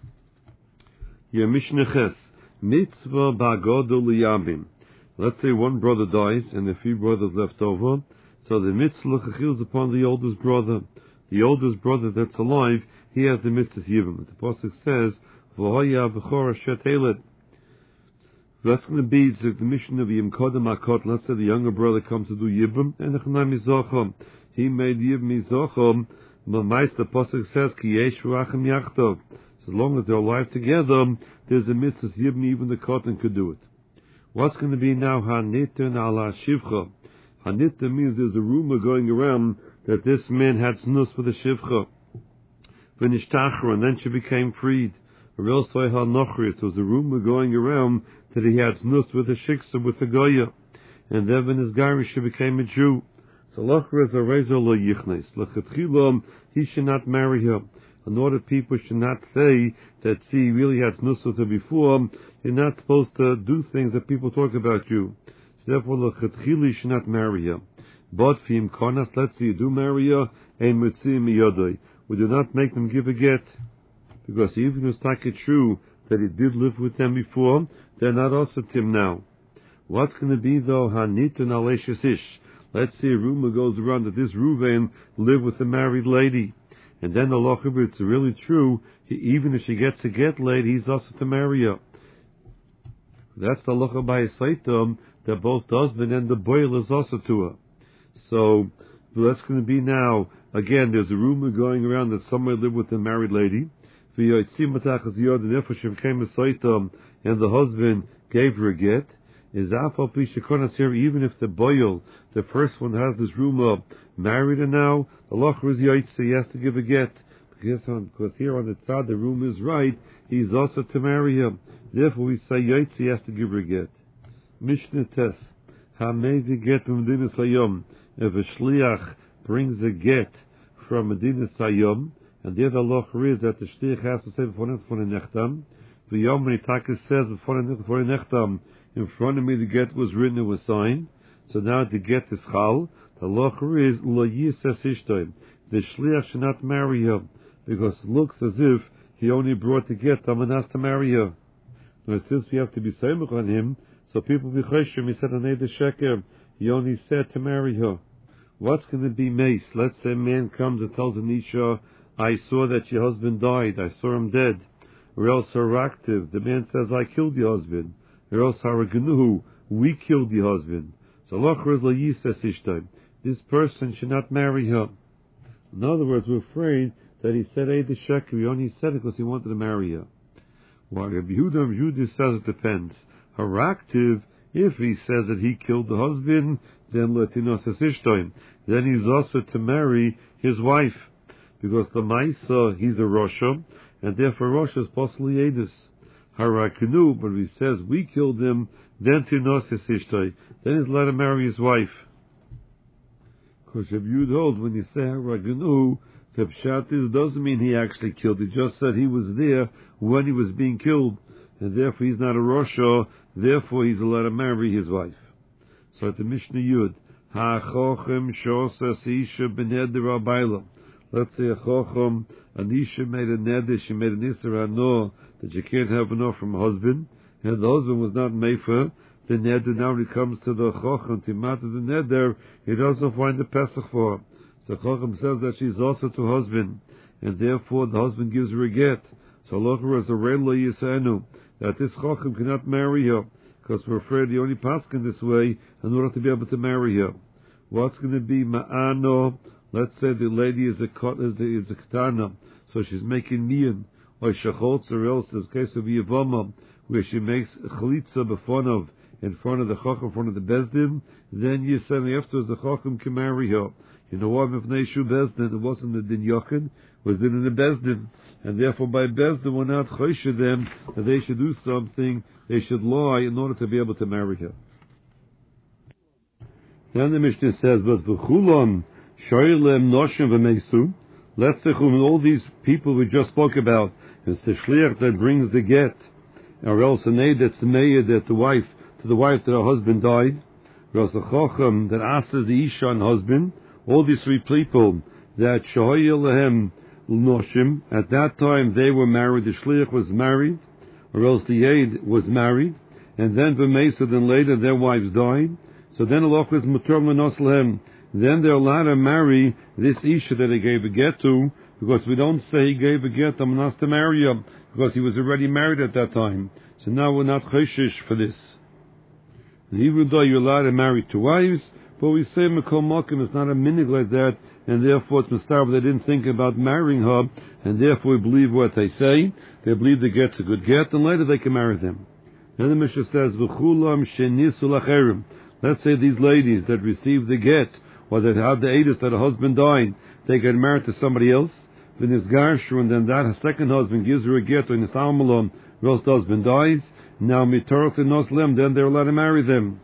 Your Mishnah Ches, mitzvah ba'agodo liyabim. Let's say one brother dies and a few brothers left over, so the mitzvah is upon the oldest brother. The oldest brother that's alive, he has the mitzvah yibum. The pasuk says, v'hoya v'chor asher telet. That's going to be the mission of Yom Kodem Akot. Let's say the younger brother comes to do yibum, and the Chanam Mizochom. He made yibum Mizochom. Mamais, the pasuk says, ki yesh v'achem yachtov. So as long as they're alive together, there's a mitzvah yibum, even the Kotan could do it. What's going to be now? Hanitten ala shivcha. Hanitten means there's a rumor going around that this man had snus with a shivcha. V'nishtachra, and then she became freed. Or else there was a rumor going around that he had snus with a shiksa, with a goya. And then when his garish, she became a Jew. So Locher is a razor lo yichnes. L'chatchilam, he should not marry her. In order people should not say that she really had snus with her before, you're not supposed to do things that people talk about you. So therefore, l'chatchili should not marry her. But fim konas, let's say you do marry her, ein mitzim miyodoi. We do not make them give a get. Because even if it's not true that he did live with them before, they're not also tim now. What's going to be though? Hanitun aleshes ish. Let's say a rumor goes around that this Ruvain lived with a married lady. And then the locher, it's really true, he, even if she gets a get lady, he's also to marry her. That's the locher by a saitum, that both the husband and the boil is also to her. So, that's going to be now, again, there's a rumor going around that somebody lived with a married lady. And therefore she became a saitum, and the husband gave her a get. Is here, even if the boil, the first one has this rumor, married her now, the locher is yaitse, he has to give a get. Because, because here on the tzad, the rumor is right, he's also to marry him. Therefore we say yaitse, he has to give her a get. Mishnah Tes, Hamezi get from Medina Sayom. If a shliach brings a get from Medina Sayom, and the other locher is that the shliach has to say before it for the nechtam. The Yom Taka says before the nechtam, in front of me the get was written, it was signed. So now the get is chal. The locher is lo yises ishtoim. The shliach should not marry her, because it looks as if he only brought the get, someone has to marry her. Now since we have to be samech on him, so people be cheshim, he said anei the sheker, he only said to marry her. What's going to be mace? Let's say a man comes and tells an isha, I saw that your husband died, I saw him dead. Or else active, the man says, I killed your husband. Or else haragnuhu, we killed your husband. So locher is lo yises ishtoim. This person should not marry her. In other words, we're afraid that he said Eid Sheker. He only said it because he wanted to marry her. While Rabbi Yehuda, Rabbi Yehuda says it depends. Haraktiv, if he says that he killed the husband, then Latinos Ishtoim. Then he's also to marry his wife. Because the Maisa, he's a Rosha, and therefore Rosha is possibly Edis. Harakinu, but if he says we killed him, then Tinos Ishtoi. Then he's allowed to marry his wife. Because Rabbi Yehuda holds when you say Harakinu, the pshat is doesn't mean he actually killed. He just said he was there when he was being killed, and therefore he's not a Rosha. Therefore he's allowed to marry his wife. So at the Mishnah Yud, Ha'achochem shosas isha b'neder abayla. Let's say a chochem, an isha made a neder, she made an isra no that you can't have enough from a husband, and the husband was not made for her. The neder now when it comes to the chochem, timat of the neder, he doesn't find the pesach for her. So Chochem says that she's also to husband, and therefore the husband gives her a get. So Locher is a Relo Yisenu, that this Chochem cannot marry her, because we're afraid he only paskin this way in order to be able to marry her. What's going to be Ma'ano? Let's say the lady is a is a, is a Ketana, so she's making Mian, or Shacholz, or else there's case of Yavama, where she makes Chalitza b'fonov, in front of the Chochem, in front of the Bezdin, then you say afterwards the Chochem can marry her. You know what? If Neishu Bezdin, it wasn't the Din Yochen, it was in the Bezdin. And therefore by Bezdin, we're not chosheh them that they should do something, they should lie in order to be able to marry her. Then the Mishnah says, but v'chulon shoylem noshim v'meisu, let's say all these people we just spoke about, it's the shliach that brings the get, or else an aid that's made that the wife, to the wife that her husband died, or else a chochem that asks the isha and husband, all these three people that Shahoyel Lehem Noshim, at that time they were married, the Shliach was married, or else the Yid was married, and then B'Mesa, then later their wives died. So then Allah was Mutar Manos Lehem. Then they're allowed to marry this Isha that they gave a get to, because we don't say he gave a get to Manas to marry him, because he was already married at that time. So now we're not Choshish for this. And even though you're allowed to marry two wives, but we say Mekol Mokim is not a minig like that, and therefore it's Mustar, but they didn't think about marrying her, and therefore we believe what they say. They believe the get's a good get, and later they can marry them. Then the Mishnah says, V'chulam shenisu lacherim. Let's say these ladies that received the get, or that had the edus that a husband died, they get married to somebody else, then it's garshu, and then that second husband gives her a get, or in the Salmalon, or else the husband dies. Now mitorot and noslem, then they're allowed to marry them.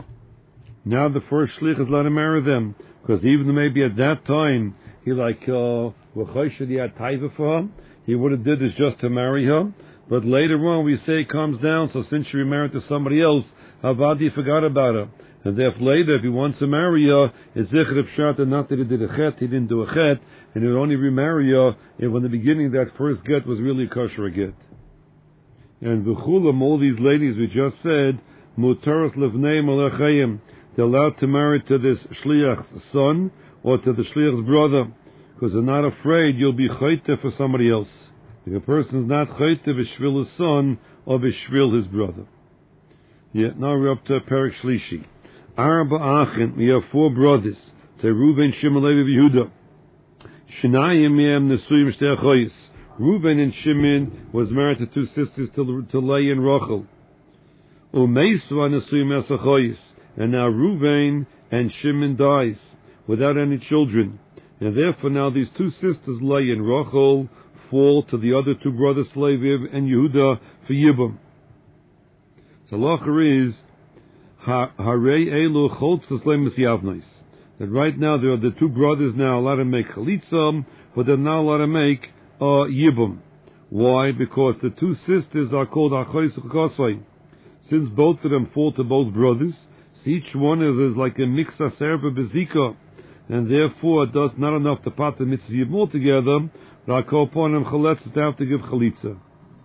Now the first shlich is allowed to marry them, because even maybe at that time he like uh, he had taiva for her, he would have did this just to marry her. But later on we say it comes down. So since she remarried to somebody else, Avadi forgot about her, and therefore later if he wants to marry her, it's zichr pshat, and not that he did a chet, he didn't do a chet, and he would only remarry her if in the beginning that first get was really kosher get. And v'chulam, all these ladies we just said, mutaras levnei malachayim. They're allowed to marry to this shliach's son or to the shliach's brother, because they're not afraid you'll be chayte for somebody else. If a person is not chayte b'shvil his son or b'shvil his brother. Yeah, now we're up to Perik Shlishi. Arba Achin, we have four brothers. To Reuben, Shimon, Levi, Yehuda. Shnayim yem nesuyim shtei achoyis. Reuben and Shimon was married to two sisters, to, to Leah and Rachel. Umeisva nesuyim esachoyis. And now Reuven and Shimon dies without any children. And therefore now these two sisters, Leah and Rachel, fall to the other two brothers, Levi and Yehuda, for Yibam. So Lacher is, Harei Elu Choltzas Lemus Yavnois. That right now there are the two brothers now allowed to make Chalitzam, but they're not allowed to make uh, Yibam. Why? Because the two sisters are called Achois Chakosai. Since both of them fall to both brothers, each one is, is like a mixa serva bezika, and therefore it does not enough to pat the mitzvah yibum altogether, but I call upon them chalitza to have to give chalitza.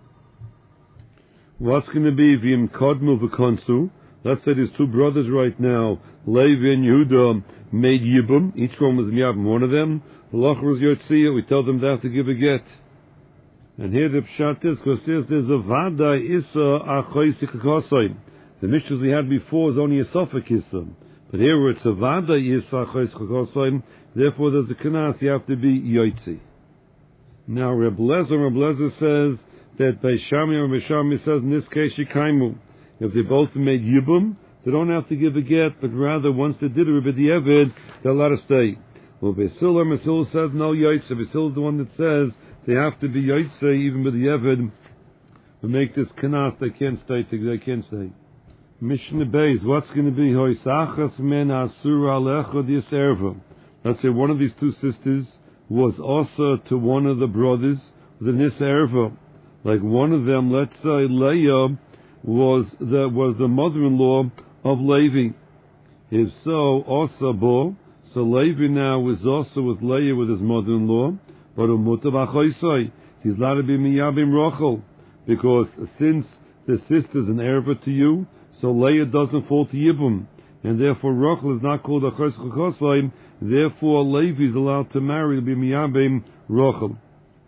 What's going to be v'im kodmu v'konsu? Let's say there's two brothers right now, Levi and Yehuda made yibum, each one was miyavim, one of them, Lach was yotziyah, we tell them they have to give a get. And here the pshat is, because there's, there's a vada isa achoisik akosai. The mishnahs we had before is only a Sophic Yisam. But here where it's a Vada Yisachos Chachosayim, therefore there's a Kanas, you have to be Yoitzi. Now Reb Lezer, Reb Lezer says that by Shami or Beshami says in this case Shikaimu. If they both made Yibum, they don't have to give a get, but rather once they did it with the Evid, they're allowed to stay. Well, Basil or Basil says no Yaitse. Basil is the one that says they have to be Yaitse even with the Evid. To make this Kanas, they can't stay, they can't stay. Mishnah Beis, what's going to be Hoisachas men Asura Alecha Diaserva? Let's say one of these two sisters was also to one of the brothers, the Niserva. Like one of them, let's say Leah was the was the mother-in-law of Levi. If so, also Bo, so Levi now is also with Leah with his mother-in-law, but Umuta B'Choisai, he's allowed to be Miyabim Rochel, because since the sister's an erva to you, so Leah doesn't fall to Yibum, and therefore Rochel is not called a Chosai, therefore Levi is allowed to marry to be Miyabim Rochel.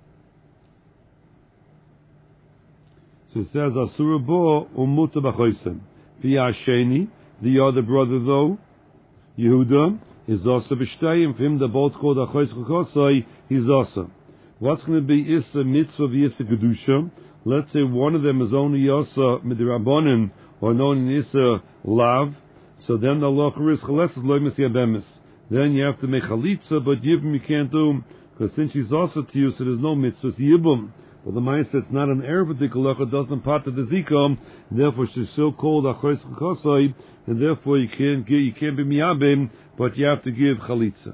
So it says Asura Bo Umuta B'Choisem. V'Yasheni, the other brother though, Yehuda, is also b'shtayim. For him, they're both called Achos Chokosai. He's also. What's going to be Issa Mitzvah v'Issa Kedusha? Let's say one of them is only Yasa Midrabanan or known in Issa Lav. So then the law is Chaleses Loy Mesiabemis. Then you have to make Chalitza, but Yibum you can't do, because since she's also to you, so there's no mitzvah. It's Yibum. But the mind says it's not an Ervadik Halacha, doesn't part of the Zikam, therefore she's still called Achos Chokosai, and therefore you can't give, you can't be Miyabim, but you have to give Chalitza.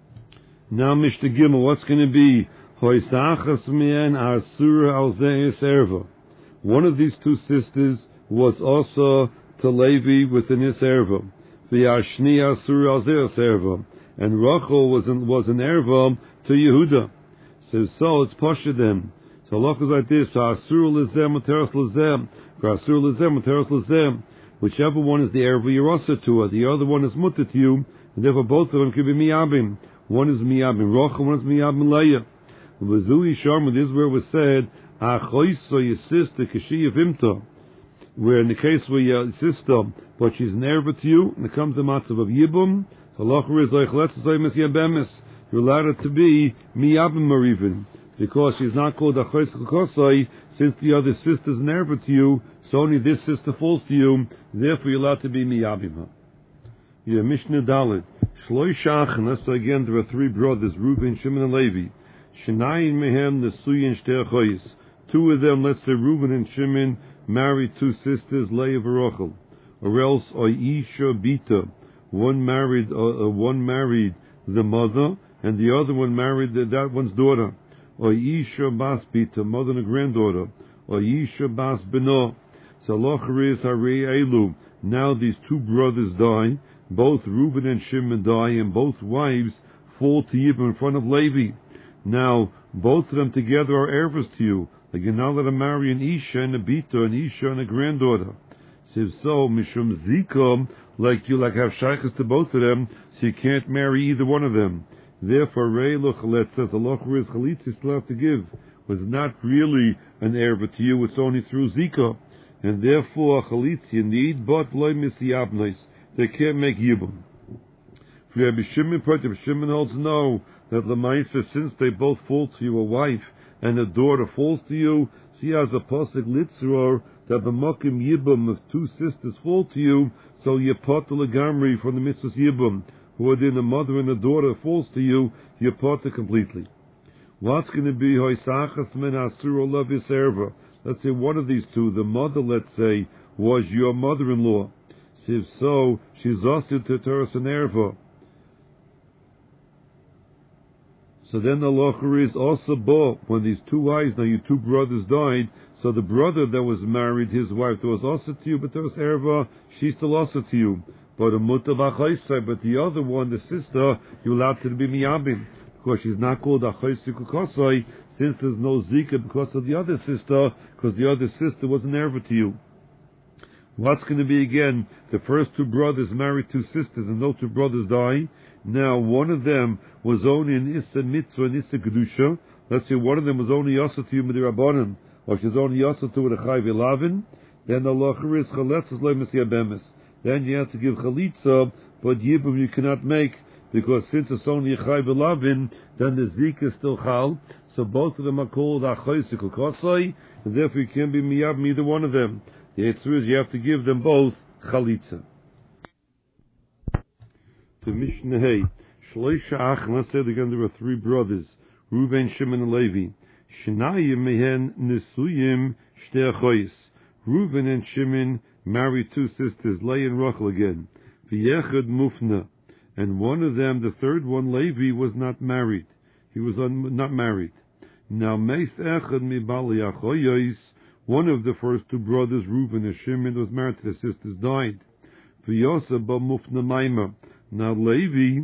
Now Mishnah Gimel, what's going to be? Hoisachas mien Asura al Zeis Erva. One of these two sisters was also to Levi with an Erva. The Ashni Asura al Zeis Erva. And Rachel was an, was an Erva to Yehuda. Says, so it's Pasha them. So Allah is like this, Asur Lezem, Materas Lezem, Asur Lezem, Materas Lezem. Whichever one is the Erva, you're also to her. The other one is Mutter to you, and therefore both of them could be Miyabim. One is Miyabim Rocha, one is Miyabim Leah. V'zui Sharma, this is where it was said, Achoiso, your sister, Kashiya Vimta. Where in the case where your sister, but she's an Erva to you, and it comes the matzav of Yibum, so Allah is like, let's say, Mesiya Bemis. You're allowed her to be Miyabim Marivin. Because she's not called Achos Chokosai, since the other sister's an erva to you, so only this sister falls to you, therefore you're allowed to be Miyabima. Yeah, Mishnah Dalet. Shloi Shachna, so again there are three brothers, Reuben, Shimon, and Levi. Shinayin Mehem, Nesuyin, Shtei Achois. Two of them, let's say Reuben and Shimon, married two sisters, Leah and Rachel. Or else, Oisha Bita. One married, uh, uh, one married the mother, and the other one married the, that one's daughter. Or Yisha Bas Bita, mother and granddaughter, or Yisha Bas Beno. So Locharis Harei Elu. Now these two brothers die, both Reuben and Shimon die, and both wives fall to Yibum in front of Levi. Now both of them together are ervas to you. Like you're now let them marry an Isha and a Bita, an Isha and a granddaughter. So if so, Mishum Zikom, like you like have shaykhs to both of them, so you can't marry either one of them. Therefore, Rei Lochalet says the Locharis Chalitza still have to give, was not really an erva to you, it's only through Zika. And therefore, Chalitza, you need but loy misiyabnois. They can't make Yibum. For Rabbi Shimon, Rabbi Shimon holds no, that Lamaisa, since they both fall to you, a wife, and a daughter falls to you, she has a posik litzror, that the Mokim Yibum, if two sisters fall to you, so you pot the Lagamri from the Mitzvahs Yibum. Who are then a mother and a daughter falls to you, you're parted completely. What's going to be Hoisachas men Asur Olav Yiserva? Let's say one of these two, the mother, let's say, was your mother-in-law. If so, she's also to Teres and Erva. So then the locher is also bo. When these two wives, now your two brothers died, so the brother that was married, his wife, that was also to you, but Teres Erva, she's still also to you. But a muta b'achaisai, but the other one, the sister, you're allowed to be miyabim, because she's not called achaisai kukosai, since there's no zika because of the other sister, because the other sister was an erva to you. What's going to be again? The first two brothers married two sisters, and those two brothers die. Now one of them was only an issa mitzvah and issa kedusha. Let's say one of them was only yasa to you midirabbanan, or she's only yasa to with a chayv elavin. Then the locher is chaletzes loy mesiabemis. Then you have to give chalitza, but yibum you cannot make, because since it's only a Chai B'Lavin, then the Zik is still Chal, so both of them are called Achoisikul Kosai, and therefore you can't be Miyab either one of them. The answer is you have to give them both Chalitza. To Mishnah Hey, Shloisha Ach, let's say again there are three brothers, Reuven, Shimon, and Levi. Shnayim mehen Nisuyim Shtei Achois. Reuven and Shimon married two sisters, Leah and Rachel again. V'yechad Mufna. And one of them, the third one, Levi, was not married. He was un- not married. Now, Meis Echad Mibali Achoyos, one of the first two brothers, Reuven and Shimon, was married to the sisters, died. V'yosa ba Mufna Maima. Now, Levi,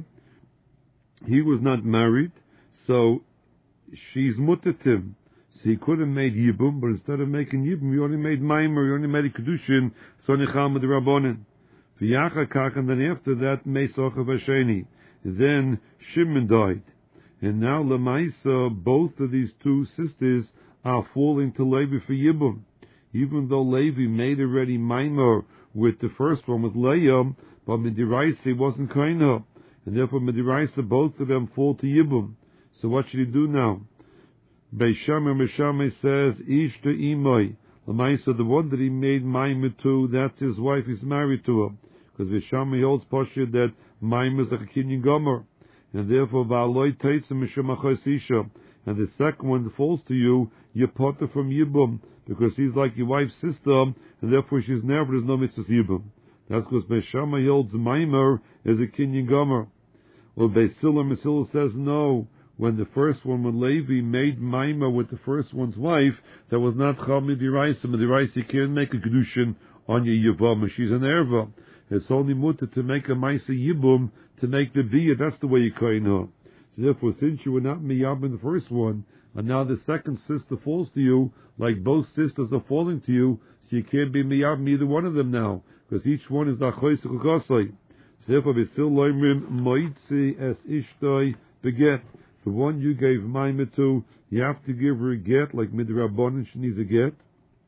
he was not married, so she's mutatim. So he could have made Yibum, but instead of making Yibum, he only made Maimer, he only made a Kedushin, so Nechal with the Rabbonin. V'yachakach, and then after that, Mesoch of Hasheni. Then Shimon died. And now Lamaisa, both of these two sisters are falling to Levi for Yibum. Even though Levi made already Maimer with the first one, with Leah, but Midiraisa wasn't Kaina. And therefore Midiraisa, both of them fall to Yibum. So what should he do now? Beishamah Meshamah says, Ish to Imoi. Lamaisa, the one that he made Maimer to, that's his wife, he's married to her. Because Beishamah holds Pasha that Maimer is a Kinyan Gomer. And therefore, Va'aloi Teitzim Mishum Achos Isha. And the second one that falls to you, you potter from Yibum. Because he's like your wife's sister, and therefore she's never, there's no mitzvah Yibum. That's because Beishamah holds Maimer is a Kinyan Gomer. Well, Beisila Mesila says no. When the first one, when Levi made Maima with the first one's wife, that was not Chal Midiraisa. Midiraisa, you can't make a Kedushin on your Yibum, she's an Erva. It's only mutter to make a Maisa Yibum, to make the Biyah, that's the way you coin her. So therefore, since you were not Miyab in the first one, and now the second sister falls to you, like both sisters are falling to you, so you can't be Miyab in either one of them now, because each one is Achois Kukosai. So therefore, B'sil Loimrim, Moitzi Es Ishtoi Beget. The one you gave Maimah to, you have to give her a get, like Midrabanan, she needs a get.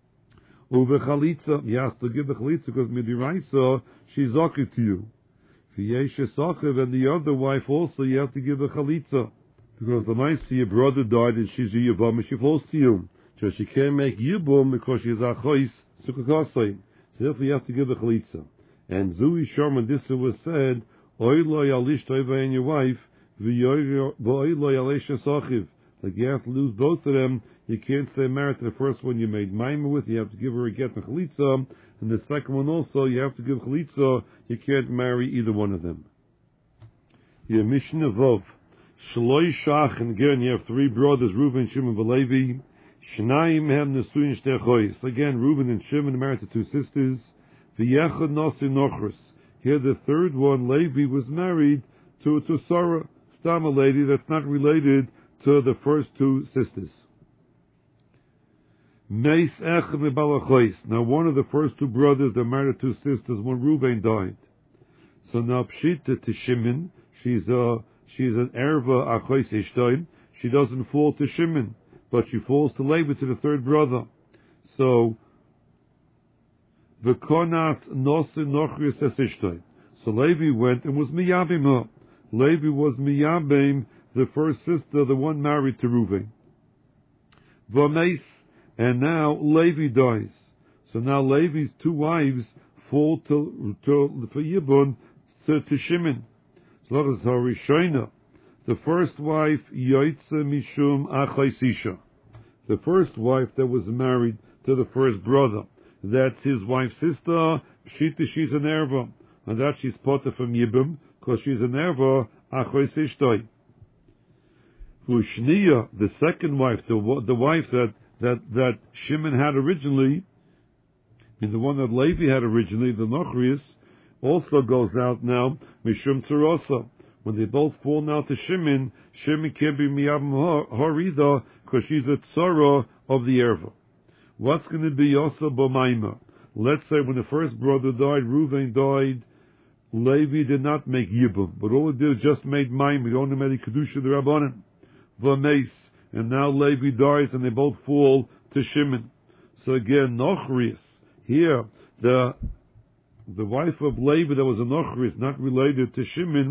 Uve Chalitza, you have to give the Chalitza, because Midiraisa, she's Zaki to you. V'yeshe Sachiv, and the other wife also, you have to give a Chalitza. Because the Maisa, your brother died, and she's a Yibam, and she falls to you. So she can't make Yibum, because she's Achois, Sukkakasai. So therefore you have to give a Chalitza. And Zui Sharman, this was said, Oilo Yalish Toiva and your wife, like you have to lose both of them. You can't say married to the first one you made Maimah with, you have to give her a get and Chalitza, and the second one also, you have to give Chalitza, you can't marry either one of them. Your Mishnah Vov, Shloi Shach, and again you have three brothers, Reuven, Shimon, and Levi. Shnayim hem nesuyin shtei chois. Again, Reuven and Shimon are married to two sisters. V'yechad nosi nochris. Here the third one, Levi, was married to, to Sarah. A lady that's not related to the first two sisters. Meis Echad Mibalachois. Now one of the first two brothers that married two sisters when Reuven died. So now Pshita to Shimon, she's a she's an Erva Achois Ishtoim. She doesn't fall to Shimon, but she falls to Levi, to the third brother. So V'konat Nosi Nochrius Es Ishtoim. So Levi went and was Miyabim her. Levi was Miyabim, the first sister, the one married to Reuven. V'meis, and now Levi dies. So now Levi's two wives fall to, to for Yibun to, to Shimon. So that is Harishona. The first wife, Yoitze Mishum Achaisisha. The first wife that was married to the first brother. That's his wife's sister, Pshita, she's an Erva. And that she's potter from Yibum, because she's an Erva, Achois Ishtoi. Ushniya, the second wife, the, the wife that, that, that Shimon had originally, and the one that Levi had originally, the Nochrius, also goes out now, Mishum Tzerosa. When they both fall now to Shimon, Shimon can't be Miyabim Harida, because she's a Tzara of the Erva. What's going to be also Bomaima? Let's say when the first brother died, Reuven died, Levi did not make Yibum, but all he did was just made Maim, he only made a Kedusha the Rabbanim. V'meis, and now Levi dies and they both fall to Shimon. So again, Nochrius, here, the the wife of Levi that was a Nochrius, not related to Shimon,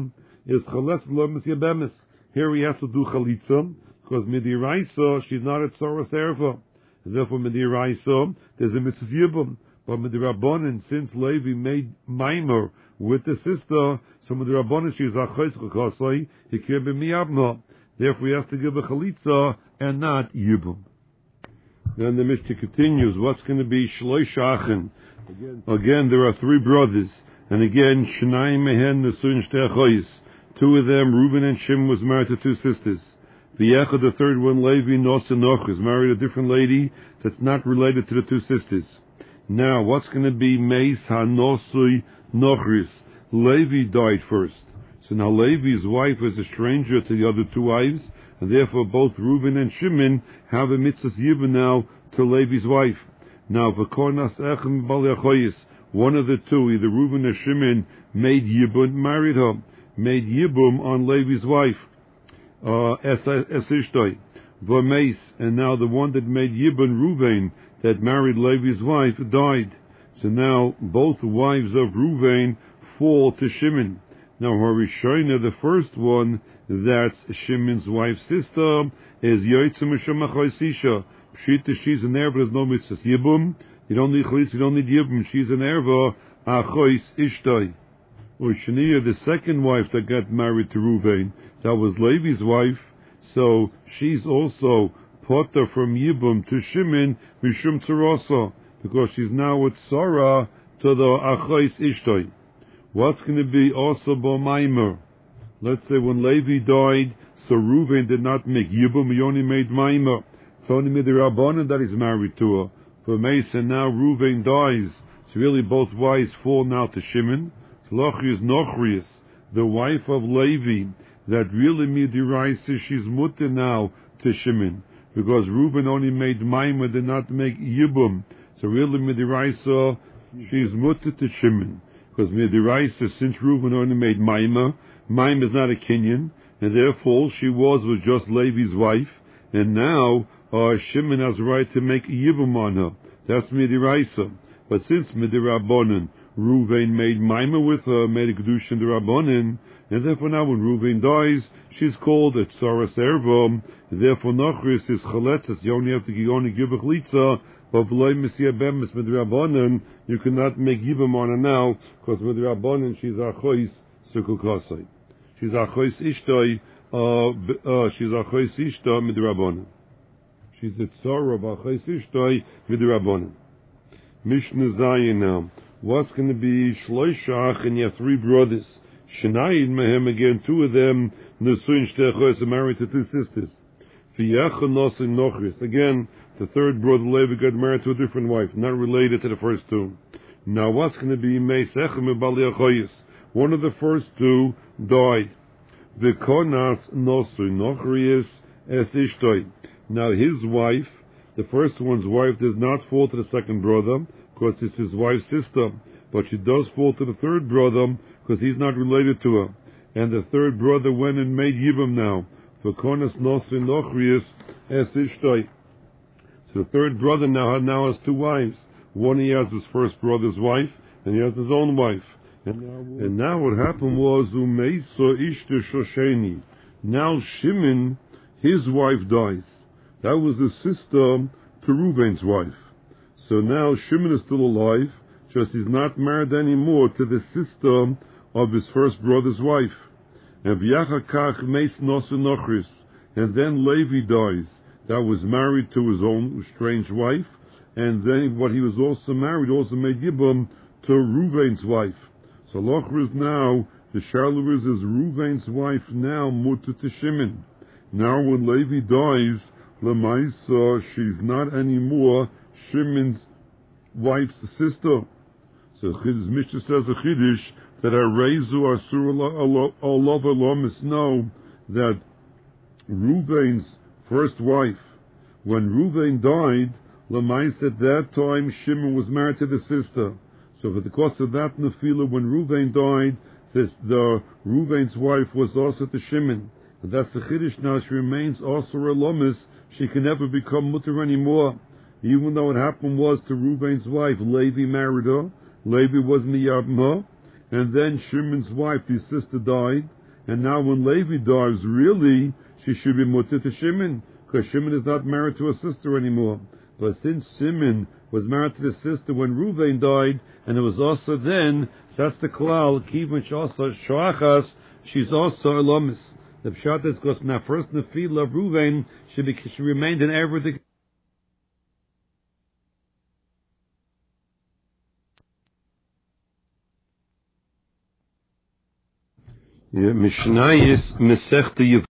is chaletz lo misyabemis. Here we have to do chalitza, because midiraisa, she's not a tzoras erva. Therefore, midiraisa, there's a mitzvah yibum. But midirabonin, since Levi made maimer with the sister, so midirabonin, she's a chayz chakasai, he can't be miyabma. Therefore, we have to give a chalitza and not yibum. Then the Mishnah continues, what's going to be shlosh achen? Again, again, there are three brothers. And again, Shnai mehen nesuin shtei achayis. Two of them, Reuben and Shimon, was married to two sisters. V'yechad, the third one, Levi, Nosa Nochris, married a different lady that's not related to the two sisters. Now, what's going to be Meis HaNosui Nochris? Levi died first. So now Levi's wife is a stranger to the other two wives, and therefore both Reuben and Shimon have a mitzvah yibum now to Levi's wife. Now, V'kornas Echem Bali Achoyis, one of the two, either Reuben or Shimon, made yibum, married her, made yibum on Levi's wife, uh, Esishtoi, V'meis, and now the one that made yibum, Reuben, that married Levi's wife, died. So now both wives of Reuben fall to Shimon. Now, Harishona, the first one, that's Shimon's wife's sister, is Yoitza Mishum Achoisisha. Pshita, she's an erva, there's no mitzvah yibum. You don't need chalitz, you don't need yibum. She's an erva, Achois Ishtoi. Ushaniya, the second wife that got married to Reuven, that was Levi's wife, so she's also potter from yibum to Shimon Mishum Tzarasa, because she's now with Sarah to the Achois Ishtoi. What's going to be also Bo-Maimer? Let's say when Levi died, so Reuven did not make Yibum, he only made Maimer. It's only made the Rabbanan that he's married to her. For Mason, now Reuven dies. So really both wives fall now to Shimon. Lochius Nochrius, the wife of Levi, that really midiraisa, she's mutter now to Shimon. Because Reuven only made Maimer, did not make Yibum. So really midiraisa, she's mutter to Shimon. Because midiraisa, since Reuven only made Maimer, Maimer is not a Kenyan, and therefore all she was was just Levi's wife, and now uh, Shimon has the right to make Yibum on her. That's midiraisa. But since midirabonin, Reuven made Maimer with her, made a Kedushin D'Rabbanan, and therefore now when Reuven dies, she's called a Tzaras Erva, and therefore Nachris is Chaletzes, you only have to you only give a Chalitza, but V'loi Mesiya Bemis Midrabbanan, you cannot make Yibum on her now, because Midrabbanan she's Achois Sikul Kasai. She's Achois Ishtoi, uh, uh, she's Achois Ishtoi Midrabbanan. She's a Tzara of Achois Ishtoi Midrabbanan. Mishnah Zayin now. What's going to be Shloishach, and you have three brothers. Shnayid Mehem, again, two of them, Nesuin Shtechos, are married to two sisters. V'yachon Nosin Nochris, again, the third brother Levi got married to a different wife, not related to the first two. Now what's going to be Meis Echem Bali Achoyis? One of the first two died. V'konas Nosin Nochris es Ishtoi. Now his wife, the first one's wife, does not fall to the second brother, because it's his wife's sister, but she does fall to the third brother, because he's not related to her. And the third brother went and made Yibum now. For Konas Nosin Nochrius es Ishtoi. So the third brother now, now has two wives. One he has his first brother's wife, and he has his own wife. And now, and now what happened was, Umeisa Ishta Shosheni. Now Shimon, his wife dies. That was the sister to Reuven's wife. So now Shimon is still alive, just he's not married anymore to the sister of his first brother's wife. And V'yachakach Meis Nosin Nochris. And then Levi dies. That was married to his own strange wife. And then what he was also married also made Yibum to Reuven's wife. So Lochris now, the Sharluvers is Reuven's wife now mutter to Shimon. Now when Levi dies, Lemaisa, she's not anymore Shimon's wife's sister. So his Mishnah says a Chiddush that Arezu Asur Olav Alomis know that Reuven's first wife, when Reuven died, Lamais at that time Shimon was married to the sister. So for the course of that Nefila, when Reuven died, this, the Reuven's wife was also to Shimon. And that's the Chiddush now. She remains also Alomis. She can never become mutter anymore. Even though what happened was to Reuven's wife, Levi married her. Levi was Miyabma. And then Shimon's wife, his sister, died. And now when Levi dies, really, she should be mutter to Shimon, because Shimon is not married to a sister anymore. But since Shimon was married to the sister when Ruvain died, and it was also then, so that's the klal, kivin also shoachas, she's also a lomis. The pshat is because now first nefila of Ruvain, she, be, she remained in everything. Yeah, Mishnah is Mesechta